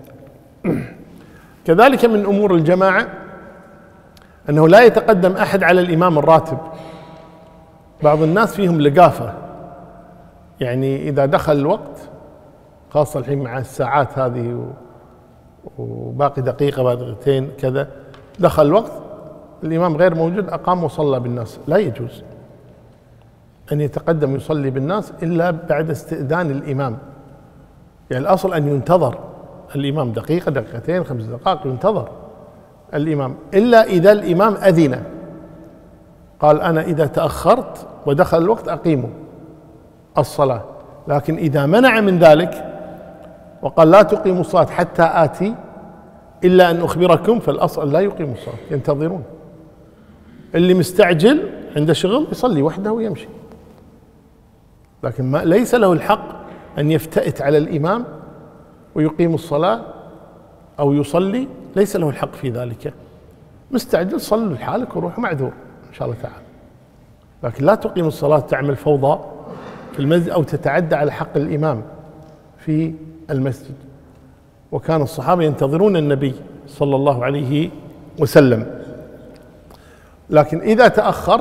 كذلك من أمور الجماعة أنه لا يتقدم أحد على الإمام الراتب. بعض الناس فيهم لقافة، يعني إذا دخل الوقت، خاصة الحين مع الساعات هذه وباقي دقيقة باقي دقيقتين كذا، دخل الوقت الإمام غير موجود أقام وصلى بالناس، لا يجوز أن يتقدم يصلي بالناس إلا بعد استئذان الإمام. يعني الأصل أن ينتظر الإمام دقيقة دقيقتين خمس دقائق، ينتظر الإمام، إلا إذا الإمام أذن قال أنا إذا تأخرت ودخل الوقت أقيموا الصلاة. لكن إذا منع من ذلك وقال لا تقيموا الصلاة حتى آتي إلا أن أخبركم، فالأصل لا يقيموا الصلاة، ينتظرون. اللي مستعجل عنده شغل يصلي وحده ويمشي، لكن ما ليس له الحق أن يفتئت على الإمام ويقيم الصلاة أو يصلي، ليس له الحق في ذلك. مستعجل صلوا لحالك وروح معذور إن شاء الله تعالى، لكن لا تقيم الصلاة تعمل فوضى في المسجد أو تتعدى على حق الإمام في المسجد. وكان الصحابة ينتظرون النبي صلى الله عليه وسلم. لكن إذا تأخر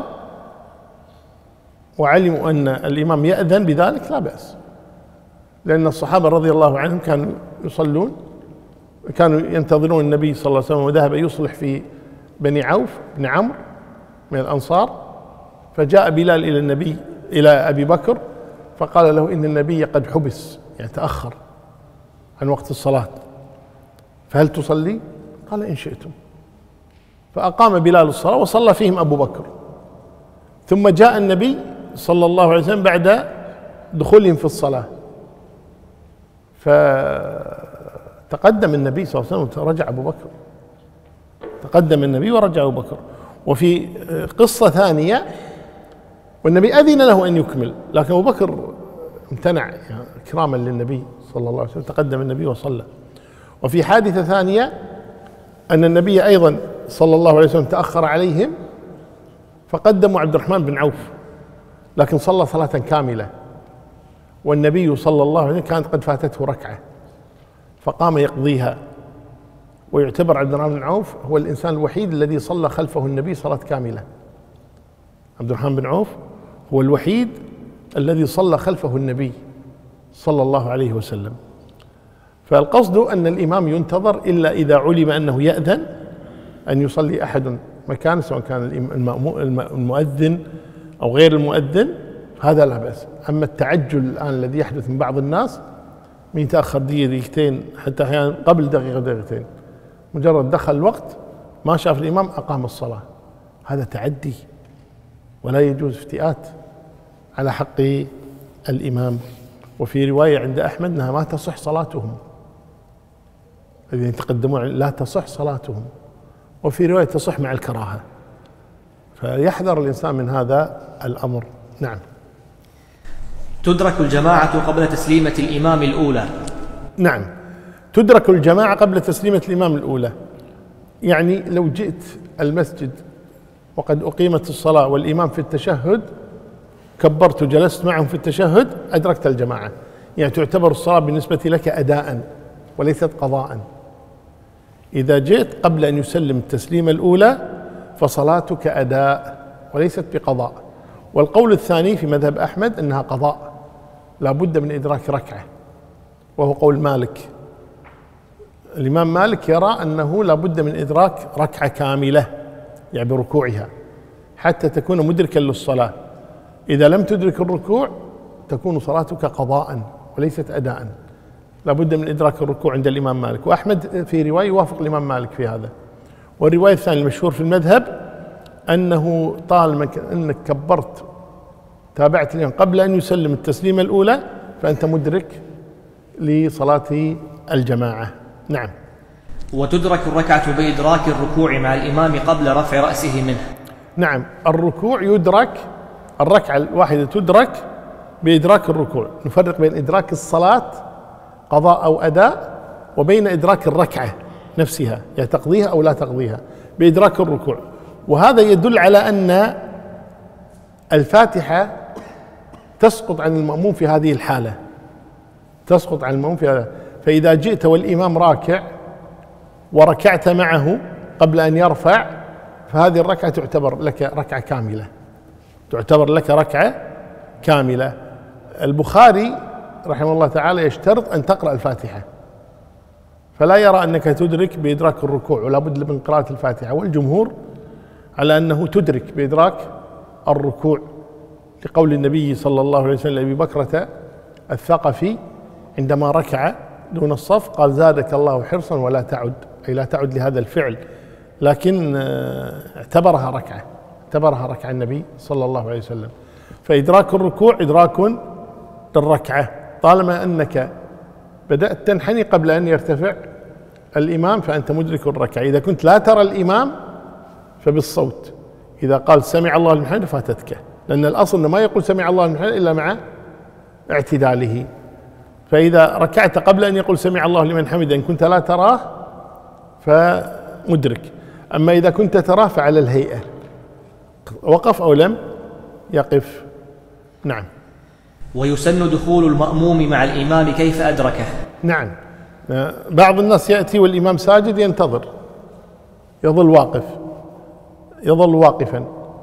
وعلموا أن الإمام يأذن بذلك لا بأس، لأن الصحابة رضي الله عنهم كانوا يصلون، كانوا ينتظرون النبي صلى الله عليه وسلم، وذهب يصلح في بني عوف بن عمرو من الأنصار، فجاء بلال إلى النبي إلى أبي بكر فقال له إن النبي قد حبس، يعني تأخر عن وقت الصلاة، فهل تصلي؟ قال إن شئتم. فأقام بلال الصلاة وصلى فيهم أبو بكر. ثم جاء النبي صلى الله عليه وسلم بعد دخولهم في الصلاة، فتقدم النبي صلى الله عليه وسلم ورجع أبو بكر، تقدم النبي ورجع أبو بكر. وفي قصة ثانية والنبي أذن له أن يكمل، لكن أبو بكر امتنع يعني إكراما للنبي صلى الله عليه وسلم، تقدم النبي وصلى. وفي حادثة ثانية أن النبي أيضا صلى الله عليه وسلم تأخر عليهم فقدموا عبد الرحمن بن عوف، لكن صلى صلاة كاملة، والنبي صلى الله عليه وسلم كانت قد فاتته ركعة فقام يقضيها. ويعتبر عبد الرحمن بن عوف هو الإنسان الوحيد الذي صلى خلفه النبي صلاة كاملة. عبد الرحمن بن عوف هو الوحيد الذي صلى خلفه النبي صلى الله عليه وسلم. فالقصد أن الإمام ينتظر إلا إذا علم أنه يأذن أن يصلي أحد مكانه، سواء كان المؤذن أو غير المؤذن، هذا لا بأس. أما التعجل الآن الذي يحدث من بعض الناس، من يتأخر دقيقة دقيقتين حتى أحيانا قبل دقيقة دقيقتين، مجرد دخل الوقت ما شاف الإمام أقام الصلاة، هذا تعدي ولا يجوز افتئات على حق الإمام. وفي رواية عند أحمد أنها ما تصح صلاتهم، الذين يتقدمون لا تصح صلاتهم، وفي رواية تصح مع الكراهة، فيحذر الإنسان من هذا الأمر. نعم. تدرك الجماعة قبل تسليمة الإمام الأولى. نعم، تدرك الجماعة قبل تسليمة الإمام الأولى. يعني لو جئت المسجد وقد أقيمت الصلاة والإمام في التشهد، كبرت وجلست معهم في التشهد، أدركت الجماعة، يعني تعتبر الصلاة بالنسبة لك أداء وليست قضاء. إذا جئت قبل أن يسلم التسليمة الأولى فصلاتك أداء وليست بقضاء. والقول الثاني في مذهب أحمد أنها قضاء، لا بد من إدراك ركعة، وهو قول مالك. الإمام مالك يرى أنه لا بد من إدراك ركعة كاملة يعني بركوعها حتى تكون مدركا للصلاة. إذا لم تدرك الركوع تكون صلاتك قضاء وليست أداء، لابد من إدراك الركوع عند الإمام مالك، وأحمد في رواية يوافق الإمام مالك في هذا. والرواية الثانية المشهور في المذهب أنه طالما أنك كبرت تابعت الإمام قبل أن يسلم التسليمة الأولى فأنت مدرك لصلاة الجماعة. نعم. وتدرك الركعة بإدراك الركوع مع الإمام قبل رفع رأسه منه. نعم، الركوع يدرك، الركعة الواحدة تدرك بإدراك الركوع. نفرق بين إدراك الصلاة قضاء أو أداء وبين إدراك الركعة نفسها، يعني تقضيها أو لا تقضيها، بإدراك الركوع. وهذا يدل على أن الفاتحة تسقط عن المأموم في هذه الحالة، تسقط عن المأموم في هذا. فإذا جئت والإمام راكع وركعت معه قبل أن يرفع فهذه الركعة تعتبر لك ركعة كاملة، تعتبر لك ركعة كاملة. البخاري رحمه الله تعالى يشترط أن تقرأ الفاتحة، فلا يرى أنك تدرك بإدراك الركوع ولا بد من قراءة الفاتحة، والجمهور على أنه تدرك بإدراك الركوع لقول النبي صلى الله عليه وسلم لأبي بكرة الثقفي عندما ركع دون الصف قال زادك الله حرصا ولا تعد، أي لا تعد لهذا الفعل، لكن اعتبرها ركعة، اعتبرها ركعة النبي صلى الله عليه وسلم. فإدراك الركوع إدراك للركعة، طالما أنك بدأت تنحني قبل أن يرتفع الإمام فأنت مدرك الركعة. إذا كنت لا ترى الإمام فبالصوت، إذا قال سمع الله لمن حمده فاتتك، لأن الأصل أنه ما يقول سمع الله لمن حمده إلا مع اعتداله. فإذا ركعت قبل أن يقول سمع الله لمن حمده إن كنت لا تراه فمدرك، أما إذا كنت تراه فعلى الهيئة، وقف أو لم يقف. نعم. ويسن دخول المأموم مع الإمام كيف أدركه. نعم، بعض الناس يأتي والإمام ساجد ينتظر، يظل واقف، يظل واقفا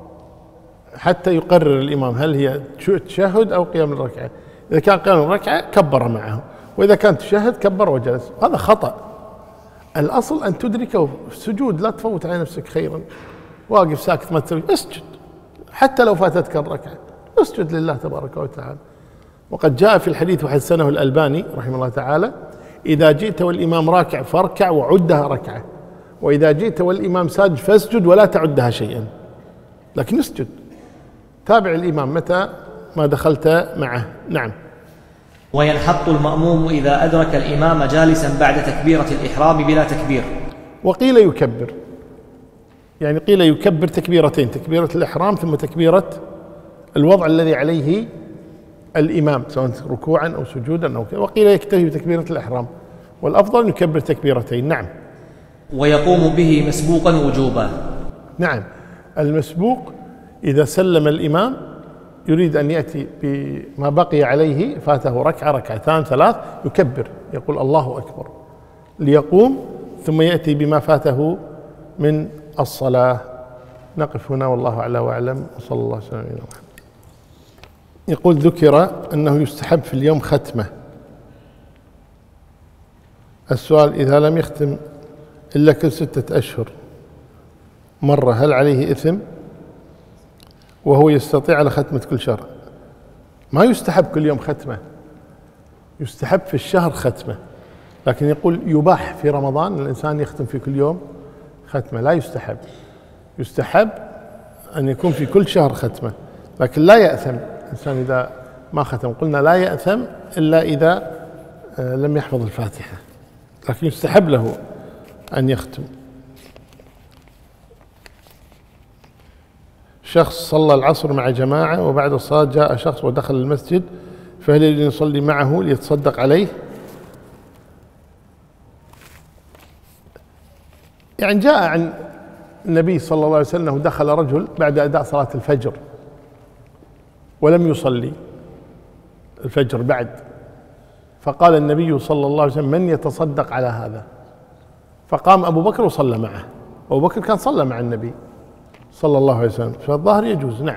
حتى يقرر الإمام هل هي تشهد أو قيام الركعة. إذا كان قيام الركعة كبر معه، وإذا كان تشهد كبر وجلس. هذا خطأ. الأصل أن تدركه في السجود، لا تفوت على نفسك خيرا، واقف ساكت ما تسوي، اسجد حتى لو فاتتك الركعة، اسجد لله تبارك وتعالى. وقد جاء في الحديث وحسنه الألباني رحمه الله تعالى إذا جئت والإمام راكع فاركع وعدها ركعة، وإذا جئت والإمام ساجد فاسجد ولا تعدها شيئا، لكن اسجد، تابع الإمام متى ما دخلت معه. نعم. وينحط المأموم إذا أدرك الإمام جالسا بعد تكبيرة الإحرام بلا تكبير. وقيل يكبر، يعني قيل يكبر تكبيرتين، تكبيرة الإحرام ثم تكبيرة الوضع الذي عليه الإمام سواء ركوعا أو سجودا أو كذا، وقيل يكتفي بتكبيرة الإحرام، والأفضل يكبر تكبيرتين. نعم. ويقوم به مسبوقا وجوبا. نعم، المسبوق إذا سلم الإمام يريد أن يأتي بما بقي عليه، فاته ركعة ركعتان ثلاث، يكبر يقول الله أكبر ليقوم ثم يأتي بما فاته من الصلاة. نقف هنا والله أعلى وأعلم، وصلى الله وسلم على محمد. يقول ذكر أنه يستحب في اليوم ختمة. السؤال إذا لم يختم إلا كل ستة أشهر مرة هل عليه إثم؟ وهو يستطيع على ختمة كل شهر. ما يستحب كل يوم ختمة، يستحب في الشهر ختمة، لكن يقول يباح في رمضان الإنسان يختم في كل يوم ختمة، لا يستحب. يستحب أن يكون في كل شهر ختمة، لكن لا يأثم الإنسان إذا ما ختم. قلنا لا يأثم إلا إذا لم يحفظ الفاتحة، لكن يستحب له أن يختم. شخص صلى العصر مع جماعة وبعد الصلاة جاء شخص ودخل المسجد، فهل يجب أن يصلي معه ليتصدق عليه؟ يعني جاء عن النبي صلى الله عليه وسلم أنه دخل رجل بعد أداء صلاة الفجر ولم يصلي الفجر بعد، فقال النبي صلى الله عليه وسلم من يتصدق على هذا؟ فقام أبو بكر وصلى معه، أبو بكر كان صلى مع النبي صلى الله عليه وسلم، فالظاهر يجوز. نعم.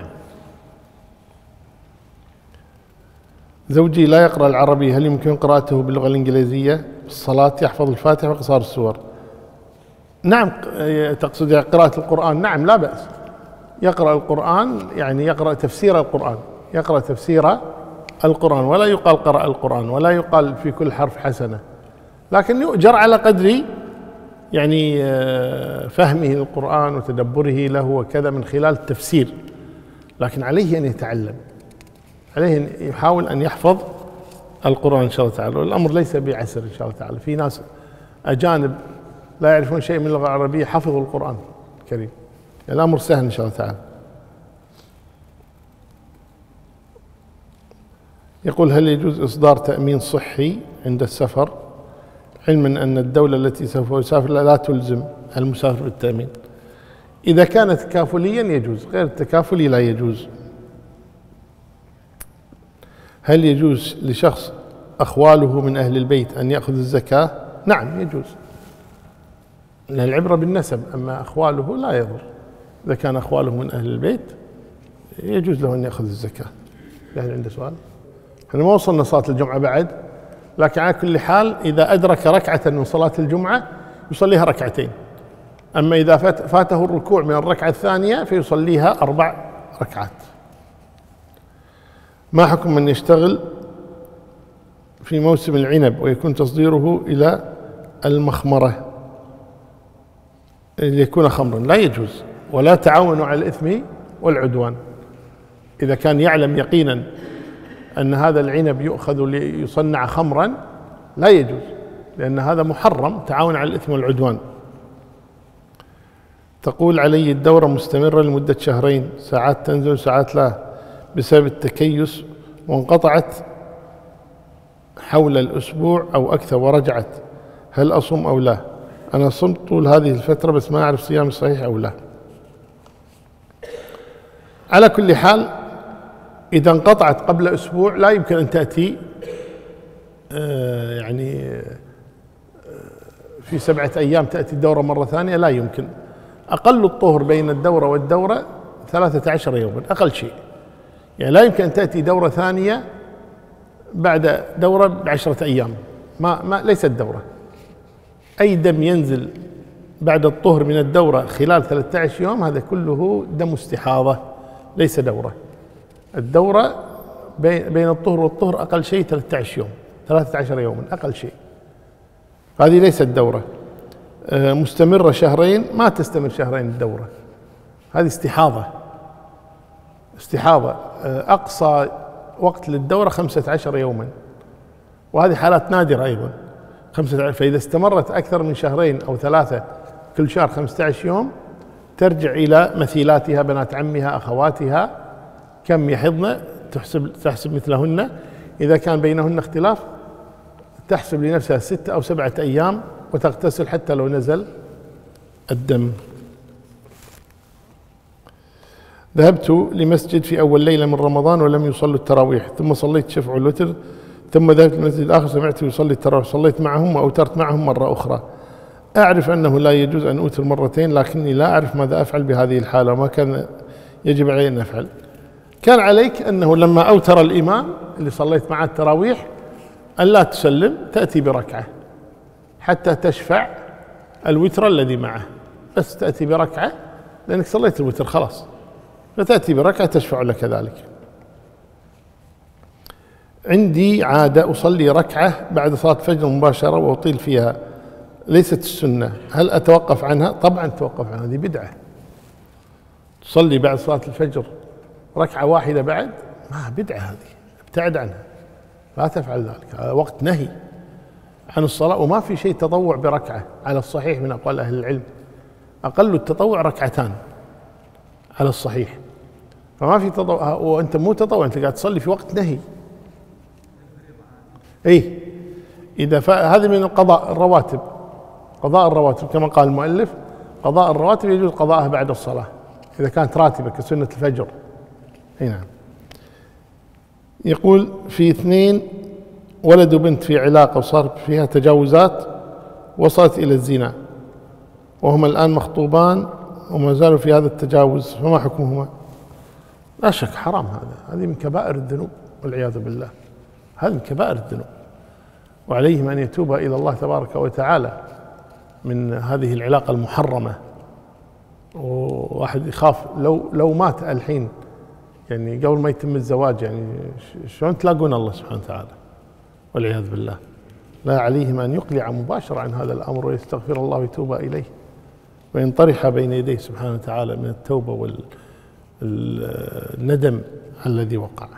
زوجي لا يقرأ العربي، هل يمكن قراءته باللغة الإنجليزية بالصلاة؟ يحفظ الفاتحة وقصار السور. نعم، تقصد قراءة القرآن؟ نعم لا بأس، يقرأ القرآن، يعني يقرأ تفسير القرآن، يقرأ تفسير القرآن، ولا يقال قرأ القرآن، ولا يقال في كل حرف حسنة، لكن يؤجر على قدر يعني فهمه للقرآن وتدبره له وكذا من خلال التفسير. لكن عليه أن يتعلم، عليه أن يحاول أن يحفظ القرآن إن شاء الله تعالى. والأمر ليس بعسر إن شاء الله تعالى. في ناس أجانب لا يعرفون شيء من اللغة العربية حفظوا القرآن الكريم، الأمر سهل إن شاء الله تعالى. يقول: هل يجوز إصدار تأمين صحي عند السفر، علما أن الدولة التي سوف يسافر لا تلزم المسافر بالتأمين؟ إذا كان تكافليا يجوز، غير التكافلي لا يجوز. هل يجوز لشخص أخواله من أهل البيت أن يأخذ الزكاة؟ نعم يجوز، لأن العبرة بالنسب، أما أخواله لا يضر. إذا كان أخواله من أهل البيت يجوز له أن يأخذ الزكاة. يعني عنده سؤال؟ احنا ما وصلنا صلاة الجمعة بعد، لكن على كل حال إذا أدرك ركعة من صلاة الجمعة يصليها ركعتين، أما إذا فاته الركوع من الركعة الثانية فيصليها أربع ركعات. ما حكم من يشتغل في موسم العنب ويكون تصديره إلى المخمرة ليكون خمرا؟ لا يجوز، ولا تعاونوا على الإثم والعدوان. إذا كان يعلم يقينا أن هذا العنب يؤخذ ليصنع خمرا لا يجوز، لأن هذا محرم، تعاون على الإثم والعدوان. تقول: علي الدورة مستمرة لمدة شهرين، ساعات تنزل وساعات لا بسبب التكيس، وانقطعت حول الأسبوع أو أكثر ورجعت، هل أصوم أو لا؟ أنا صمت طول هذه الفترة بس ما أعرف صيامي صحيح أو لا. على كل حال إذا انقطعت قبل أسبوع لا يمكن أن تأتي يعني في سبعة أيام تأتي الدورة مرة ثانية، لا يمكن. أقل الطهر بين الدورة والدورة ثلاثة عشر يوما أقل شيء، يعني لا يمكن أن تأتي دورة ثانية بعد دورة بعشرة أيام، ما, ما ليست دورة. أي دم ينزل بعد الطهر من الدورة خلال ثلاثة عشر يوم هذا كله دم استحاضة ليس دورة. الدورة بين الطهر والطهر أقل شيء ثلاثة عشر يوم، ثلاثة عشر يوما أقل شيء، هذه ليست دورة. مستمرة شهرين، ما تستمر شهرين الدورة، هذه استحاضة. استحاضة أقصى وقت للدورة خمسة عشر يوما، وهذه حالات نادرة أيضا خمسة عشر. فإذا استمرت أكثر من شهرين أو ثلاثة كل شهر خمسة عشر يوم ترجع إلى مثيلاتها، بنات عمها، أخواتها، كم يحضن تحسب تحسب مثلهن. إذا كان بينهن اختلاف تحسب لنفسها ستة أو سبعة أيام وتغتسل حتى لو نزل الدم. ذهبت لمسجد في أول ليلة من رمضان ولم يصلوا التراويح، ثم صليت شفع والوتر، ثم ذهبت للمسجد الآخر سمعت يصلي التراويح، صليت معهم وأوترت معهم مرة أخرى. أعرف أنه لا يجوز أن أوتر مرتين، لكني لا أعرف ماذا أفعل بهذه الحالة وما كان يجب علي أن أفعل. كان عليك أنه لما أوتر الإمام اللي صليت معه التراويح أن لا تسلم، تأتي بركعة حتى تشفع الوتر الذي معه، بس تأتي بركعة لأنك صليت الوتر خلاص، فتأتي بركعة تشفع لك ذلك. عندي عادة أصلي ركعة بعد صلاة الفجر مباشرة وأطيل فيها، ليست السنة، هل أتوقف عنها؟ طبعا توقف عنها، هذه بدعة. تصلي بعد صلاة الفجر ركعة واحدة بعد، ما بدعة هذه، ابتعد عنها، لا تفعل ذلك، هذا وقت نهي عن الصلاة. وما في شيء تطوع بركعة على الصحيح من أقوال أهل العلم، أقل التطوع ركعتان على الصحيح، فما في تطوع. وأنت مو تطوع، أنت قاعد تصلي في وقت نهي. إيه إذا هذه من القضاء الرواتب، قضاء الرواتب كما قال المؤلف، قضاء الرواتب يجوز قضاءها بعد الصلاة إذا كانت راتبة كسنة الفجر. أي نعم. يقول: في اثنين ولد وبنت في علاقة وصار فيها تجاوزات وصلت إلى الزنا، وهما الآن مخطوبان وما زالوا في هذا التجاوز، فما حكمهما؟ لا شك حرام، هذا هذه من كبائر الذنوب والعياذ بالله، هذه من كبائر الذنوب، وعليهم أن يتوبا إلى الله تبارك وتعالى من هذه العلاقة المحرمة. وواحد يخاف لو لو مات الحين يعني قبل ما يتم الزواج، يعني شلون تلاقون الله سبحانه وتعالى والعياذ بالله. لا عليهم أن يقلع مباشرة عن هذا الأمر ويستغفر الله ويتوب إليه وينطرح بين يديه سبحانه وتعالى من التوبة والندم الذي وقع.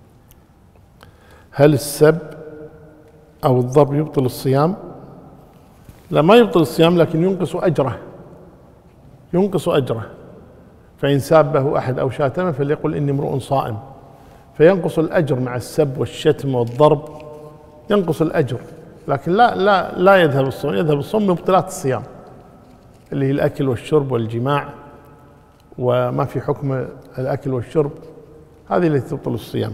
هل السب أو الضرب يبطل الصيام؟ لا، ما يبطل الصيام، لكن ينقص أجره، ينقص أجره. فإن سابه أحد أو شاتمه فليقل إني امرؤ صائم، فينقص الأجر مع السب والشتم والضرب، ينقص الأجر، لكن لا لا لا يذهب الصوم. يذهب الصوم من مبطلات الصيام اللي هي الأكل والشرب والجماع، وما في حكم الأكل والشرب، هذه التي تبطل الصيام.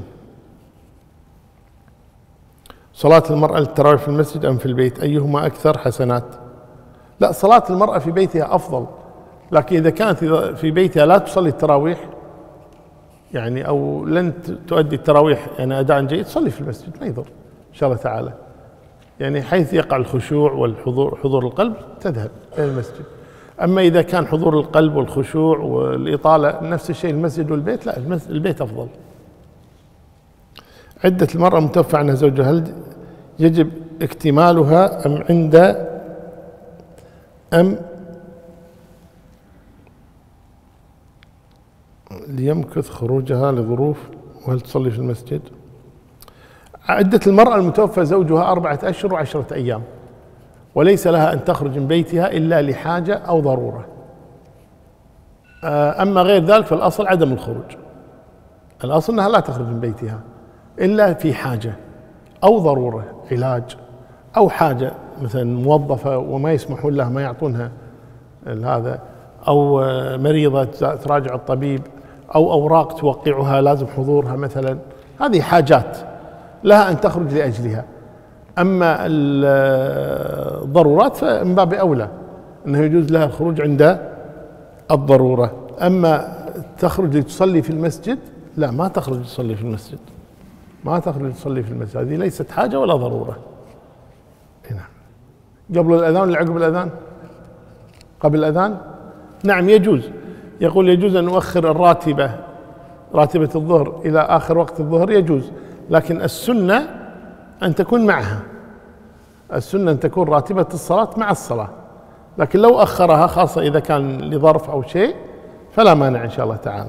صلاة المرأة للتراويح في المسجد أم في البيت، أيهما أكثر حسنات؟ لا، صلاة المرأة في بيتها أفضل، لكن إذا كانت في بيتها لا تصلي التراويح يعني أو لن تؤدي التراويح يعني أداء جيد، تصلي في المسجد ما يضر إن شاء الله تعالى، يعني حيث يقع الخشوع والحضور، حضور القلب، تذهب إلى المسجد. أما إذا كان حضور القلب والخشوع والإطالة نفس الشيء المسجد والبيت، لا، البيت أفضل. عدة المرأة متوفى عنها زوجها، هل يجب اكتمالها أم عند أم ليمكث خروجها لظروف، وهل تصلي في المسجد؟ عدة المرأة المتوفى زوجها أربعة أشهر وعشرة أيام، وليس لها أن تخرج من بيتها إلا لحاجة أو ضرورة. أما غير ذلك فالأصل عدم الخروج، الأصل أنها لا تخرج من بيتها إلا في حاجة أو ضرورة، علاج أو حاجة مثلا موظفة وما يسمحون لها، ما يعطونها هذا، أو مريضة تراجع الطبيب، أو أوراق توقعها لازم حضورها مثلا، هذه حاجات لها أن تخرج لأجلها. أما الضرورات فمن باب أولى أنه يجوز لها الخروج عند الضرورة. أما تخرج لتصلي في المسجد، لا، ما تخرج تصلي في المسجد، ما تخرج تصلي في المسجد، هذه ليست حاجة ولا ضرورة. نعم. قبل الأذان ولا عقب الأذان؟ قبل الأذان؟ نعم يجوز. يقول يجوز أن نؤخر الراتبة، راتبة الظهر إلى آخر وقت الظهر، يجوز، لكن السنة أن تكون معها، السنة أن تكون راتبة الصلاة مع الصلاة، لكن لو أخرها خاصة إذا كان لظرف أو شيء فلا مانع إن شاء الله تعالى.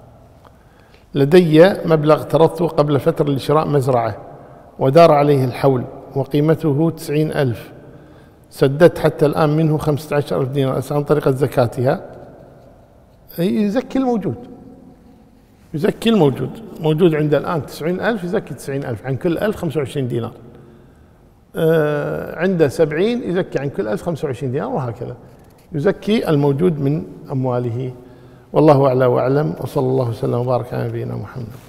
لدي مبلغ اقترضته قبل فترة لشراء مزرعة ودار عليه الحول وقيمته تسعين ألف، سددت حتى الآن منه خمسة عشر ألف دينار، عن طريقة زكاتها. يزكي الموجود، يزكي الموجود، موجود عند الآن تسعين ألف، يزكي تسعين ألف، عن كل ألف خمسة وعشرين دينار. آه عنده سبعين، يزكي عن كل ألف خمسة وعشرين دينار، وهكذا يزكي الموجود من أمواله. والله أعلى وأعلم، وصلى الله وسلم وبارك على نبينا محمد.